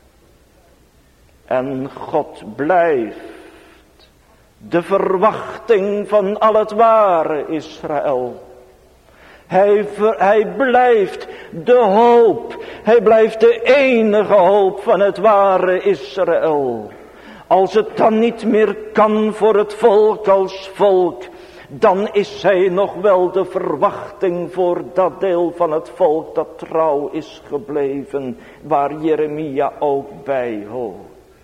En God blijft de verwachting van al het ware Israël. Hij, ver, hij blijft de hoop, hij blijft de enige hoop van het ware Israël. Als het dan niet meer kan voor het volk als volk, dan is hij nog wel de verwachting voor dat deel van het volk dat trouw is gebleven, waar Jeremia ook bij hoort.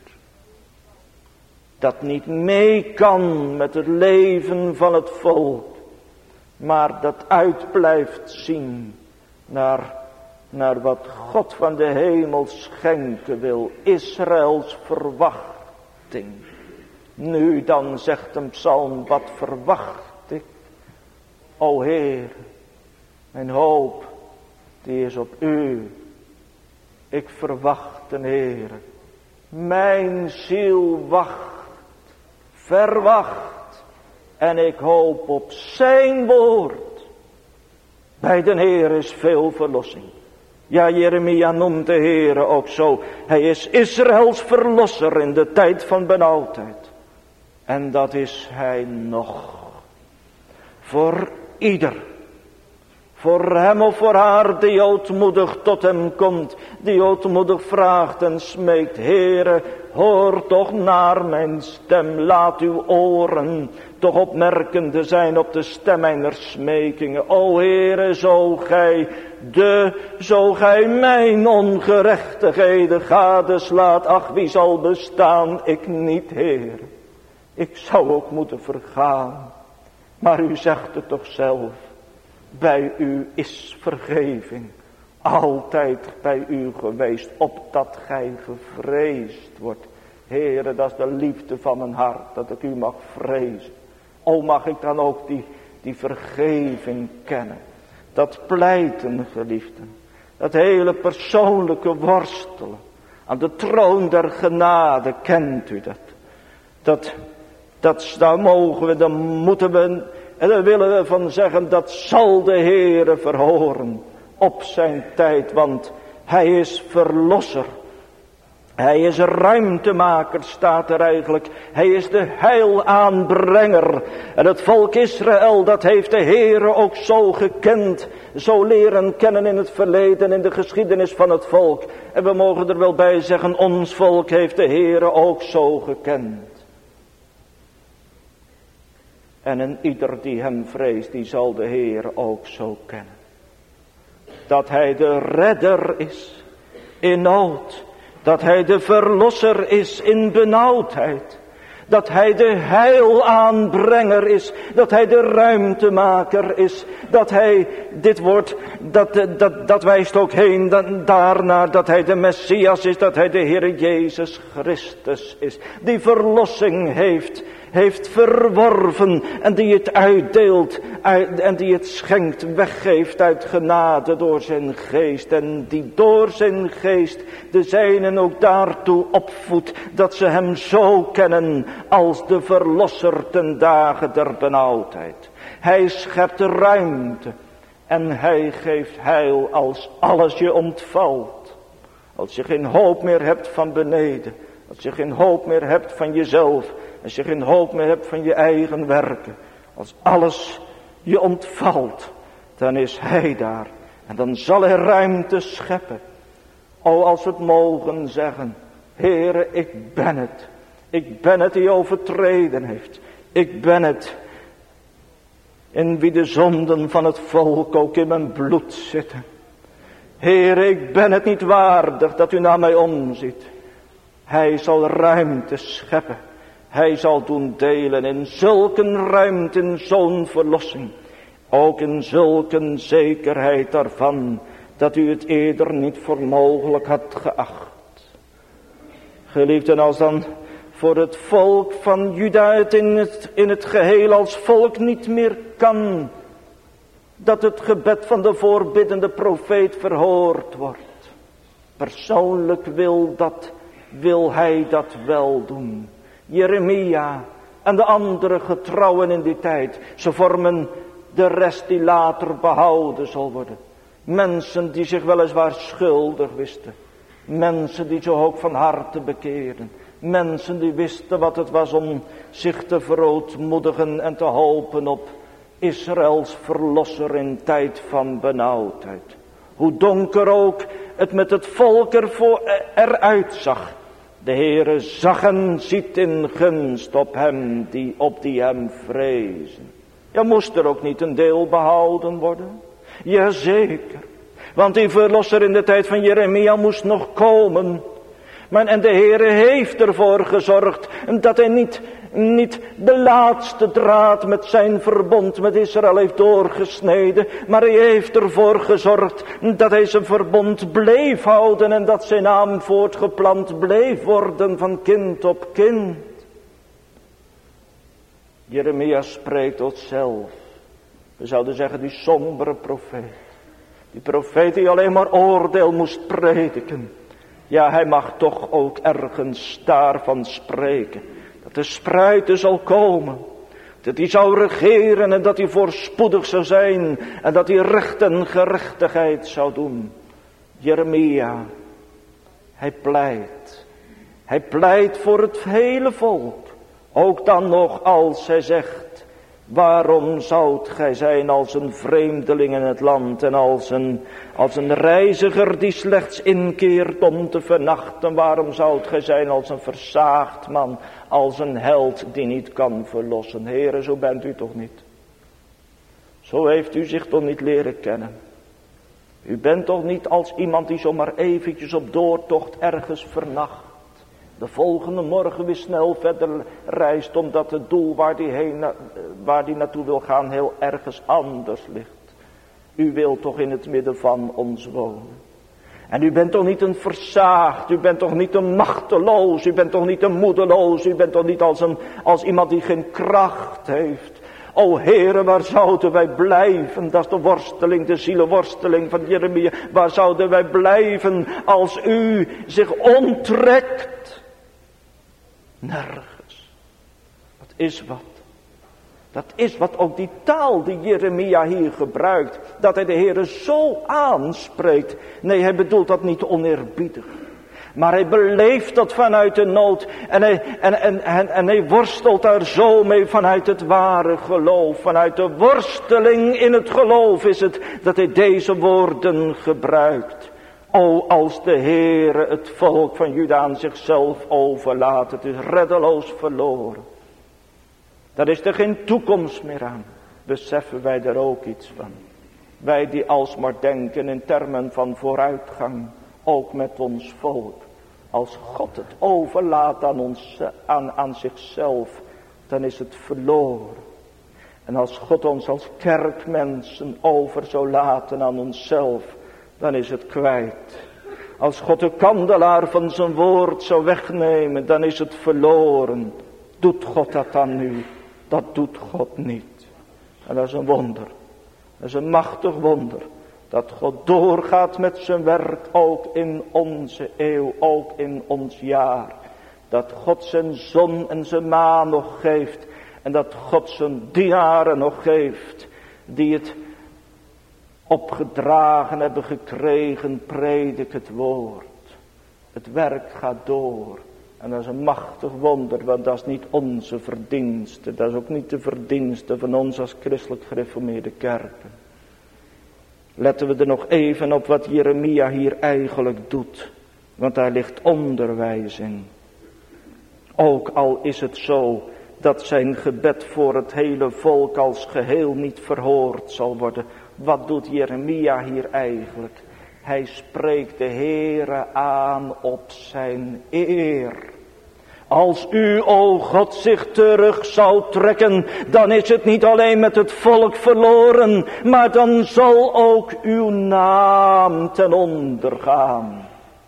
Dat niet mee kan met het leven van het volk, maar dat uit blijft zien naar, naar wat God van de hemel schenken wil, Israëls verwachting. Nu dan zegt een psalm, wat verwacht ik? O Heer, mijn hoop, die is op u. Ik verwacht een Heer. Mijn ziel wacht, verwacht. En ik hoop op zijn woord. Bij de Heer is veel verlossing. Ja, Jeremia noemt de Heere ook zo. Hij is Israëls verlosser in de tijd van benauwdheid. En dat is hij nog. Voor ieder. Voor hem of voor haar die ootmoedig tot hem komt. Die ootmoedig vraagt en smeekt. Heere, hoor toch naar mijn stem. Laat uw oren toch opmerkende zijn op de stem mijner smekingen. O Heere, zo gij de, zo gij mijn ongerechtigheden gadeslaat. Ach, wie zal bestaan? Ik niet, Heer. Ik zou ook moeten vergaan. Maar u zegt het toch zelf. Bij u is vergeving. Altijd bij u geweest. Opdat gij gevreesd wordt. Heere, dat is de liefde van mijn hart. Dat ik u mag vrezen. O, mag ik dan ook die, die vergeving kennen. Dat pleiten, geliefden. Dat hele persoonlijke worstelen. Aan de troon der genade, kent u dat? Dat, dat, daar mogen we, dan moeten we, en daar willen we van zeggen, dat zal de Heere verhoren. Op zijn tijd, want hij is verlosser. Hij is ruimtemaker, staat er eigenlijk. Hij is de heilaanbrenger. En het volk Israël, dat heeft de Heere ook zo gekend. Zo leren kennen in het verleden, in de geschiedenis van het volk. En we mogen er wel bij zeggen, ons volk heeft de Heere ook zo gekend. En een ieder die hem vreest, die zal de Heere ook zo kennen. Dat hij de redder is in nood. Dat hij de verlosser is in benauwdheid. Dat hij de heilaanbrenger is. Dat hij de ruimtemaker is. Dat hij, dit woord, dat, dat, dat wijst ook heen dan, daarnaar dat hij de Messias is. Dat hij de Heer Jezus Christus is. Die verlossing heeft. Heeft verworven en die het uitdeelt uit, en die het schenkt, weggeeft uit genade door zijn geest. En die door zijn geest de zijnen ook daartoe opvoedt dat ze hem zo kennen als de verlosser ten dagen der benauwdheid. Hij schept ruimte en hij geeft heil als alles je ontvalt. Als je geen hoop meer hebt van beneden, als je geen hoop meer hebt van jezelf. Als je geen hoop meer hebt van je eigen werken. Als alles je ontvalt. Dan is hij daar. En dan zal hij ruimte scheppen. O, als we het mogen zeggen. Heere, ik ben het. Ik ben het die overtreden heeft. Ik ben het. In wie de zonden van het volk ook in mijn bloed zitten. Heere, ik ben het niet waardig dat u naar mij omziet. Hij zal ruimte scheppen. Hij zal doen delen in zulke ruimte, in zo'n verlossing. Ook in zulke zekerheid daarvan, dat u het eerder niet voor mogelijk had geacht. Geliefden, als dan voor het volk van Juda het in het, in het geheel als volk niet meer kan, dat het gebed van de voorbiddende profeet verhoord wordt. Persoonlijk wil dat, wil hij dat wel doen. Jeremia en de andere getrouwen in die tijd. Ze vormen de rest die later behouden zal worden. Mensen die zich weliswaar schuldig wisten. Mensen die zich ook van harte bekeerden. Mensen die wisten wat het was om zich te verootmoedigen en te hopen op Israëls verlosser in tijd van benauwdheid. Hoe donker ook het met het volk ervoor, eruit zag. De Heere zag en ziet in gunst op hem die op die hem vrezen. Ja, moest er ook niet een deel behouden worden? Jazeker. Want die verlosser in de tijd van Jeremia moest nog komen. Maar en de Heere heeft ervoor gezorgd dat hij niet, niet de laatste draad met zijn verbond met Israël heeft doorgesneden. Maar hij heeft ervoor gezorgd dat hij zijn verbond bleef houden en dat zijn naam voortgeplant bleef worden van kind op kind. Jeremia spreekt tot zelf. We zouden zeggen die sombere profeet. Die profeet die alleen maar oordeel moest prediken. Ja, hij mag toch ook ergens daarvan spreken. Dat de spruiten zal komen. Dat hij zou regeren en dat hij voorspoedig zou zijn. En dat hij recht en gerechtigheid zou doen. Jeremia, hij pleit. Hij pleit voor het hele volk. Ook dan nog als hij zegt. Waarom zoudt gij zijn als een vreemdeling in het land en als een, als een reiziger die slechts inkeert om te vernachten? Waarom zoudt gij zijn als een versaagd man, als een held die niet kan verlossen? Heere, zo bent u toch niet? Zo heeft u zich toch niet leren kennen? U bent toch niet als iemand die zomaar eventjes op doortocht ergens vernacht, de volgende morgen weer snel verder reist, omdat het doel waar die, heen, waar die naartoe wil gaan heel ergens anders ligt. U wilt toch in het midden van ons wonen. En u bent toch niet een versaagd, u bent toch niet een machteloos, u bent toch niet een moedeloos, u bent toch niet als, een, als iemand die geen kracht heeft. O Heere, waar zouden wij blijven? Dat is de worsteling, de zielenworsteling van Jeremia. Waar zouden wij blijven als u zich onttrekt? Nergens. Dat is wat. Dat is wat ook die taal die Jeremia hier gebruikt. Dat hij de Heere zo aanspreekt. Nee, hij bedoelt dat niet oneerbiedig. Maar hij beleeft dat vanuit de nood. En hij, en, en, en, en hij worstelt daar zo mee vanuit het ware geloof. Vanuit de worsteling in het geloof is het dat hij deze woorden gebruikt. O, als de Heere het volk van Juda aan zichzelf overlaat. Het is reddeloos verloren. Daar is er geen toekomst meer aan. Beseffen wij er ook iets van. Wij die alsmaar denken in termen van vooruitgang. Ook met ons volk. Als God het overlaat aan, ons, aan, aan zichzelf. Dan is het verloren. En als God ons als kerkmensen over zou laten aan onszelf. Dan is het kwijt. Als God de kandelaar van zijn woord zou wegnemen. Dan is het verloren. Doet God dat dan nu? Dat doet God niet. En dat is een wonder. Dat is een machtig wonder. Dat God doorgaat met zijn werk ook in onze eeuw, ook in ons jaar. Dat God zijn zon en zijn maan nog geeft. En dat God zijn dienaren nog geeft. Die het opgedragen hebben gekregen, predik het woord. Het werk gaat door. En dat is een machtig wonder, want dat is niet onze verdienste. Dat is ook niet de verdienste van ons als christelijk gereformeerde kerken. Letten we er nog even op wat Jeremia hier eigenlijk doet. Want daar ligt onderwijzing. Ook al is het zo dat zijn gebed voor het hele volk als geheel niet verhoord zal worden. Wat doet Jeremia hier eigenlijk? Hij spreekt de Heere aan op zijn eer. Als u, o God, zich terug zou trekken, dan is het niet alleen met het volk verloren, maar dan zal ook uw naam ten onder gaan.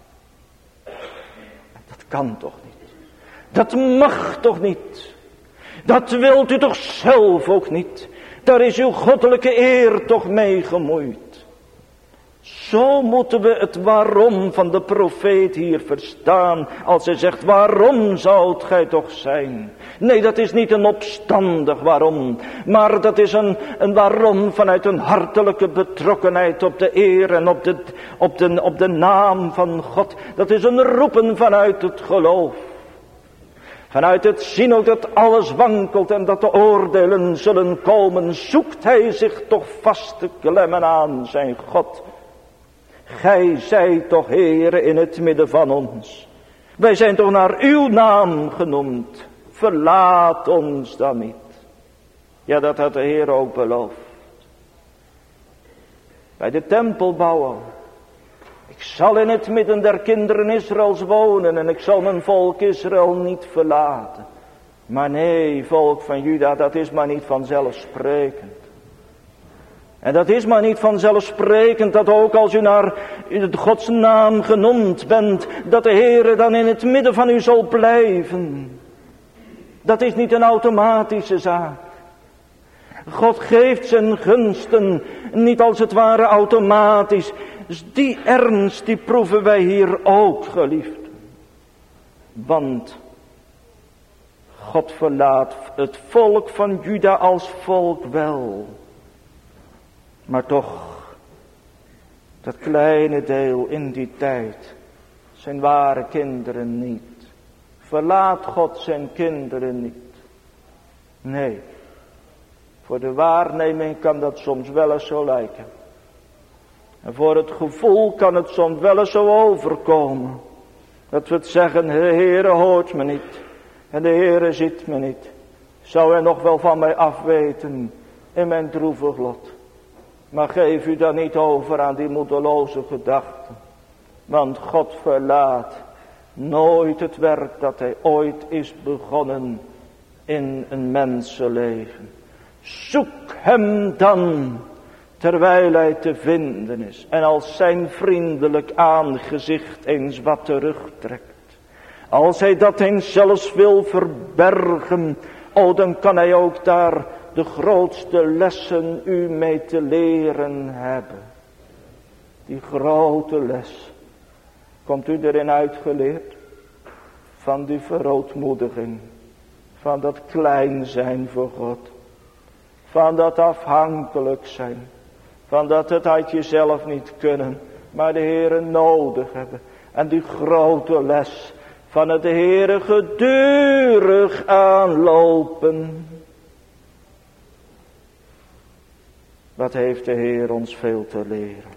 Dat kan toch niet? Dat mag toch niet? Dat wilt u toch zelf ook niet? Daar is uw goddelijke eer toch mee gemoeid. Zo moeten we het waarom van de profeet hier verstaan. Als hij zegt, waarom zoudt gij toch zijn? Nee, dat is niet een opstandig waarom. Maar dat is een, een waarom vanuit een hartelijke betrokkenheid op de eer en op de, op, de, op de naam van God. Dat is een roepen vanuit het geloof. Vanuit het zien ook dat alles wankelt en dat de oordelen zullen komen. Zoekt hij zich toch vast te klemmen aan zijn God. Gij zijt toch Heere in het midden van ons. Wij zijn toch naar uw naam genoemd. Verlaat ons dan niet. Ja, dat had de Heer ook beloofd. Bij de tempelbouw. Ik zal in het midden der kinderen Israëls wonen en ik zal mijn volk Israël niet verlaten. Maar nee, volk van Juda, dat is maar niet vanzelfsprekend. En dat is maar niet vanzelfsprekend dat ook als u naar Gods naam genoemd bent, dat de Heere dan in het midden van u zal blijven. Dat is niet een automatische zaak. God geeft zijn gunsten niet als het ware automatisch. Dus die ernst die proeven wij hier ook, geliefd. Want God verlaat het volk van Juda als volk wel. Maar toch, dat kleine deel in die tijd, zijn ware kinderen niet. Verlaat God zijn kinderen niet. Nee, Voor de waarneming kan dat soms wel eens zo lijken. En voor het gevoel kan het soms wel eens zo overkomen. Dat we het zeggen, de Heere hoort me niet. En de Heere ziet me niet. Zou hij nog wel van mij afweten in mijn droevig lot. Maar geef u dan niet over aan die moedeloze gedachten. Want God verlaat nooit het werk dat hij ooit is begonnen in een mensenleven. Zoek hem dan terwijl hij te vinden is. En als zijn vriendelijk aangezicht eens wat terugtrekt. Als hij dat eens zelfs wil verbergen. Oh, dan kan hij ook daar de grootste lessen u mee te leren hebben. Die grote les. Komt u erin uitgeleerd? Van die verootmoediging. Van dat klein zijn voor God. Van dat afhankelijk zijn. Van dat het uit jezelf niet kunnen. Maar de Heere nodig hebben. En die grote les. Van het Heere gedurig aanlopen. Wat heeft de Heer ons veel te leren.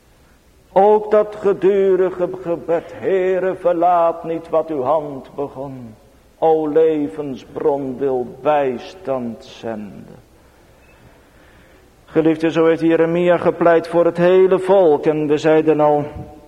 Ook dat gedurige gebed. Heere, verlaat niet wat uw hand begon. O levensbron, wil bijstand zenden. Geliefde, zo heeft Jeremia gepleit voor het hele volk. En we zeiden al,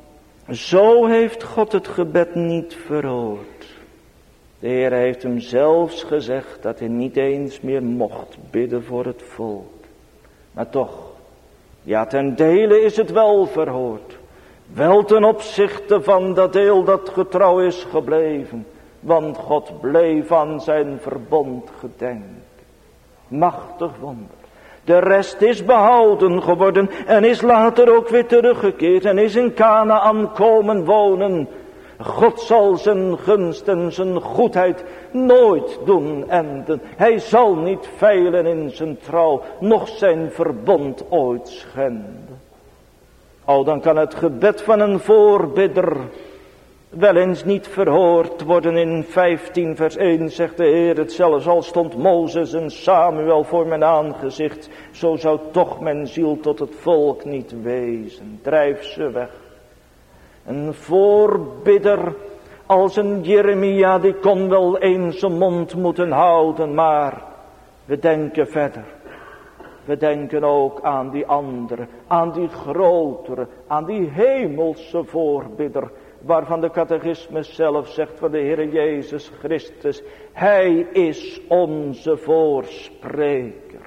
zo heeft God het gebed niet verhoord. De Heer heeft hem zelfs gezegd dat hij niet eens meer mocht bidden voor het volk. Maar toch, ja, ten dele is het wel verhoord. Wel ten opzichte van dat deel dat getrouw is gebleven. Want God bleef aan zijn verbond gedenken. Machtig wonder. De rest is behouden geworden en is later ook weer teruggekeerd en is in Kanaan komen wonen. God zal zijn gunst en zijn goedheid nooit doen enden. Hij zal niet feilen in zijn trouw, noch zijn verbond ooit schenden. O, dan kan het gebed van een voorbidder wel eens niet verhoord worden. In vijftien vers één zegt de Heer het zelfs, al stond Mozes en Samuel voor mijn aangezicht, zo zou toch mijn ziel tot het volk niet wezen. Drijf ze weg. Een voorbidder als een Jeremia, die kon wel eens zijn mond moeten houden, maar we denken verder. We denken ook aan die andere, aan die grotere, aan die hemelse voorbidder, waarvan de catechismus zelf zegt van de Heer Jezus Christus, Hij is onze voorspreker,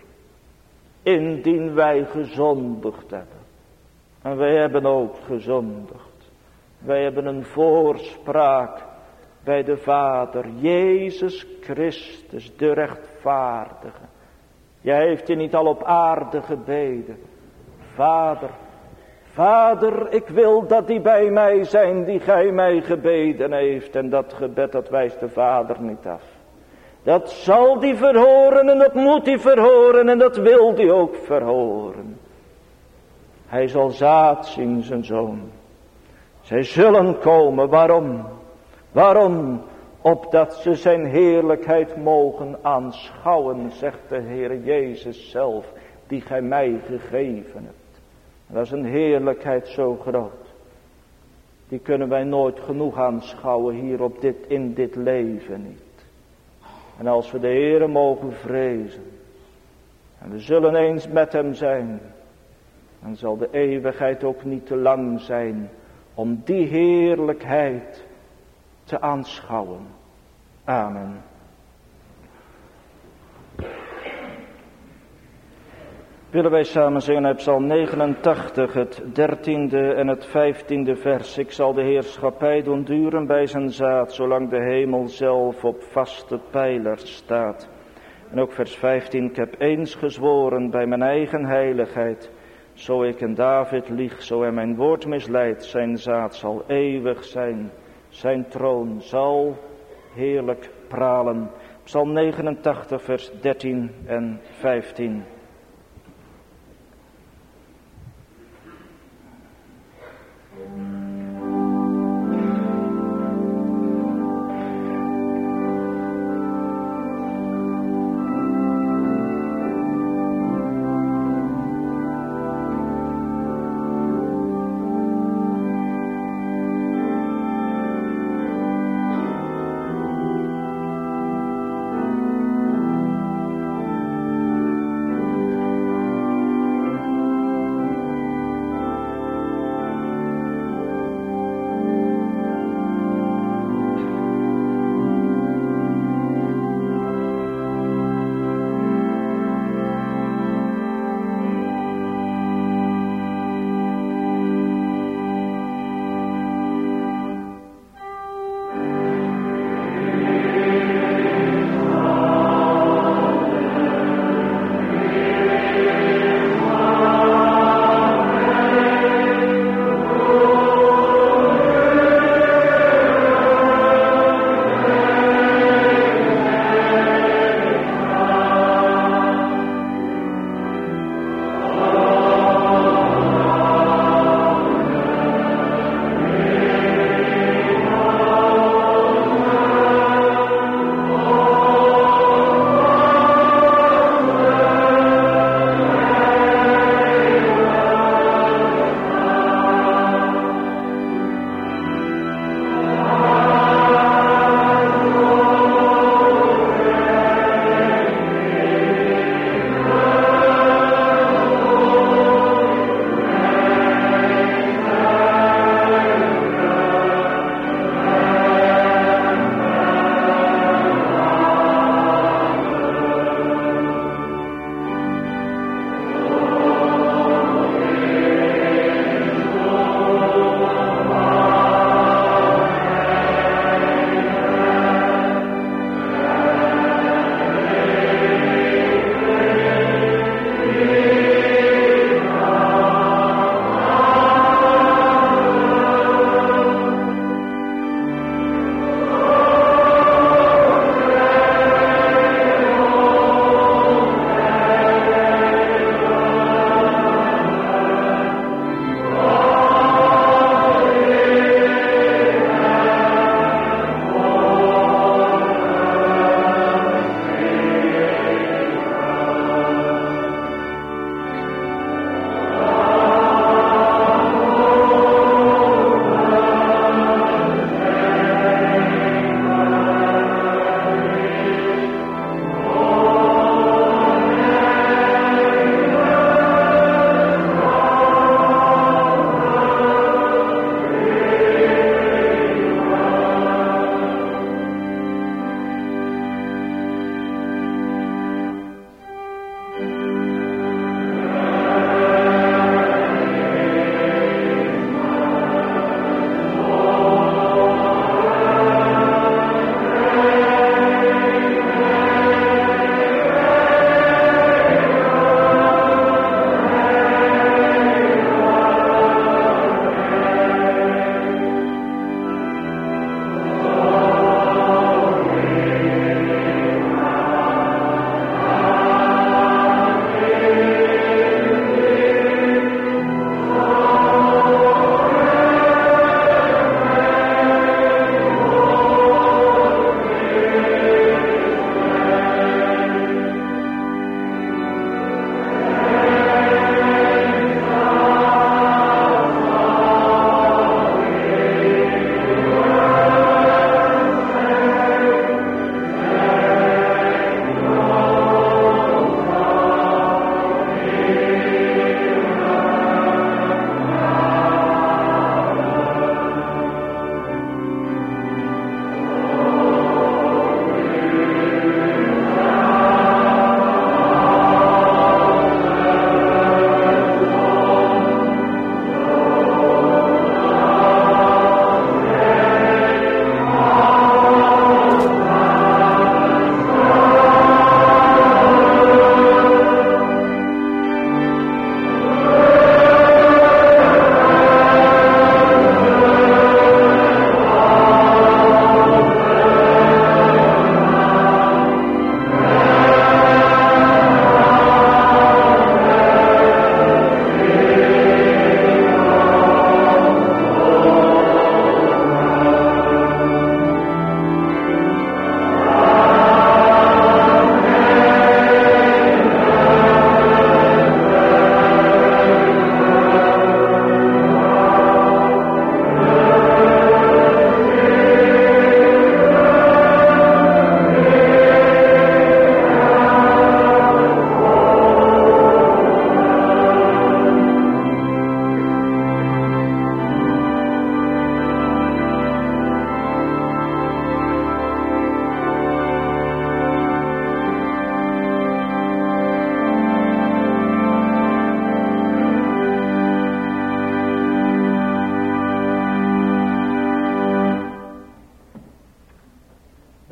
indien wij gezondigd hebben. En wij hebben ook gezondigd. Wij hebben een voorspraak bij de Vader, Jezus Christus, de rechtvaardige. Jij heeft je niet al op aarde gebeden. Vader, Vader, ik wil dat die bij mij zijn die gij mij gebeden heeft. En dat gebed, dat wijst de Vader niet af. Dat zal die verhoren en dat moet die verhoren en dat wil die ook verhoren. Hij zal zaad zien, zijn zoon. Zij zullen komen, waarom? Waarom? Opdat ze zijn heerlijkheid mogen aanschouwen, zegt de Heer Jezus zelf, die gij mij gegeven hebt. En dat is een heerlijkheid zo groot. Die kunnen wij nooit genoeg aanschouwen hier op dit, in dit leven niet. En als we de Heere mogen vrezen, en we zullen eens met hem zijn, dan zal de eeuwigheid ook niet te lang zijn om die heerlijkheid te aanschouwen. Amen. Willen wij samen zingen uit Psalm negenentachtig, het dertiende en het vijftiende vers. Ik zal de heerschappij doen duren bij zijn zaad, zolang de hemel zelf op vaste pijlers staat. En ook vers vijftien, ik heb eens gezworen bij mijn eigen heiligheid, zo ik in David lieg, zo hij mijn woord misleidt, zijn zaad zal eeuwig zijn, zijn troon zal heerlijk pralen. Psalm negenentachtig, vers dertien en vijftien.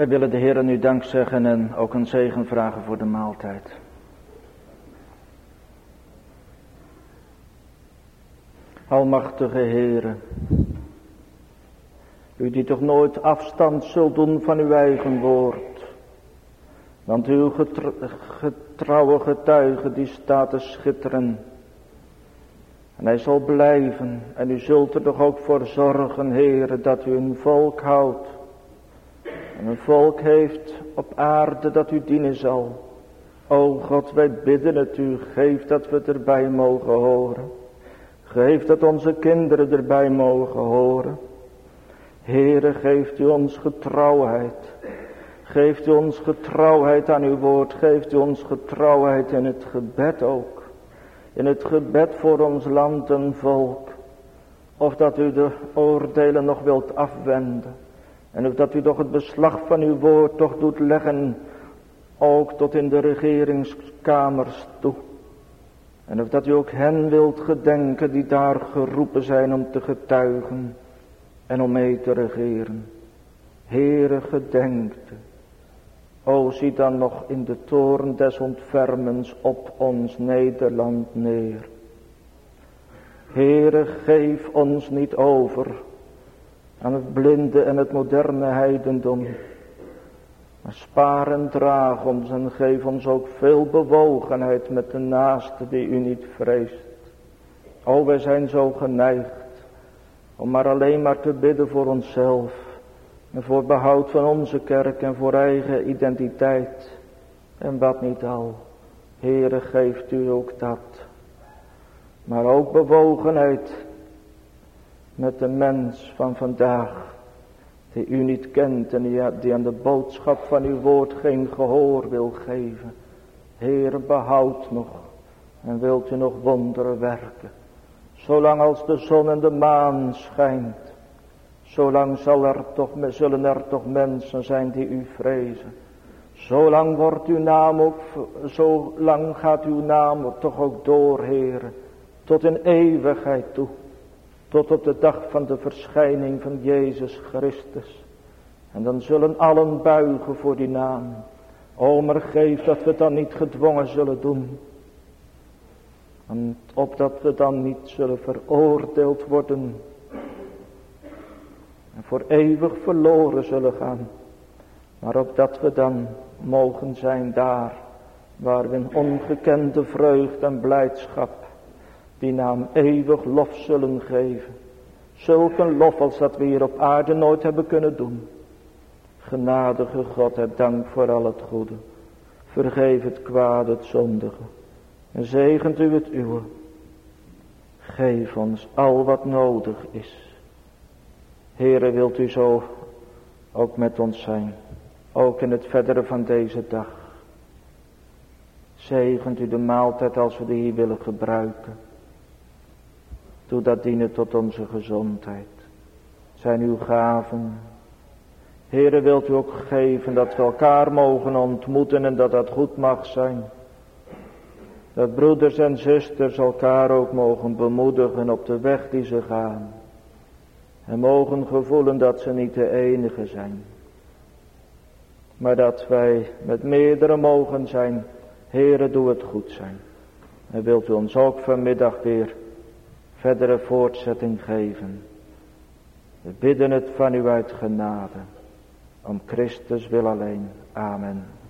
Wij willen de Heer nu dank zeggen en ook een zegen vragen voor de maaltijd. Almachtige Heere, u die toch nooit afstand zult doen van uw eigen woord. Want uw getr- getrouwe getuige die staat te schitteren. En hij zal blijven en u zult er toch ook voor zorgen, Heere, dat u een volk houdt. En een volk heeft op aarde dat u dienen zal. O God, wij bidden het u, geef dat we erbij mogen horen. Geef dat onze kinderen erbij mogen horen. Heere, geeft u ons getrouwheid. Geeft u ons getrouwheid aan uw woord. Geeft u ons getrouwheid in het gebed ook. In het gebed voor ons land en volk. Of dat u de oordelen nog wilt afwenden. En of dat u toch het beslag van uw woord toch doet leggen. Ook tot in de regeringskamers toe. En of dat u ook hen wilt gedenken die daar geroepen zijn om te getuigen. En om mee te regeren. Heere, gedenkt. O, zie dan nog in de toren des ontfermens op ons Nederland neer. Heere, geef ons niet over aan het blinde en het moderne heidendom. Maar spaar en draag ons en geef ons ook veel bewogenheid met de naaste die u niet vreest. O, wij zijn zo geneigd om maar alleen maar te bidden voor onszelf. En voor behoud van onze kerk en voor eigen identiteit. En wat niet al. Heere, geeft u ook dat. Maar ook bewogenheid met de mens van vandaag. Die u niet kent en die aan de boodschap van uw woord geen gehoor wil geven. Heere, behoud nog. En wilt u nog wonderen werken. Zolang als de zon en de maan schijnt. Zolang zal er toch, zullen er toch mensen zijn die u vrezen. Zolang wordt uw naam ook, zolang gaat uw naam toch ook door, Heere. Tot in eeuwigheid toe. Tot op de dag van de verschijning van Jezus Christus. En dan zullen allen buigen voor die naam. O, maar geef dat we dan niet gedwongen zullen doen. En opdat we dan niet zullen veroordeeld worden. En voor eeuwig verloren zullen gaan. Maar opdat we dan mogen zijn daar. Waar we in ongekende vreugde en blijdschap die naam eeuwig lof zullen geven. Zulk een lof als dat we hier op aarde nooit hebben kunnen doen. Genadige God, heb dank voor al het goede. Vergeef het kwade, het zondige. En zegent u het uwe. Geef ons al wat nodig is. Heere, wilt u zo ook met ons zijn. Ook in het verdere van deze dag. Zegent u de maaltijd als we die hier willen gebruiken. Doe dat dienen tot onze gezondheid. Zijn uw gaven. Heere, wilt u ook geven dat we elkaar mogen ontmoeten en dat dat goed mag zijn. Dat broeders en zusters elkaar ook mogen bemoedigen op de weg die ze gaan. En mogen gevoelen dat ze niet de enige zijn. Maar dat wij met meerdere mogen zijn. Heere, doe het goed zijn. En wilt u ons ook vanmiddag weer verdere voortzetting geven. We bidden het van u uit genade. Om Christus wil alleen. Amen.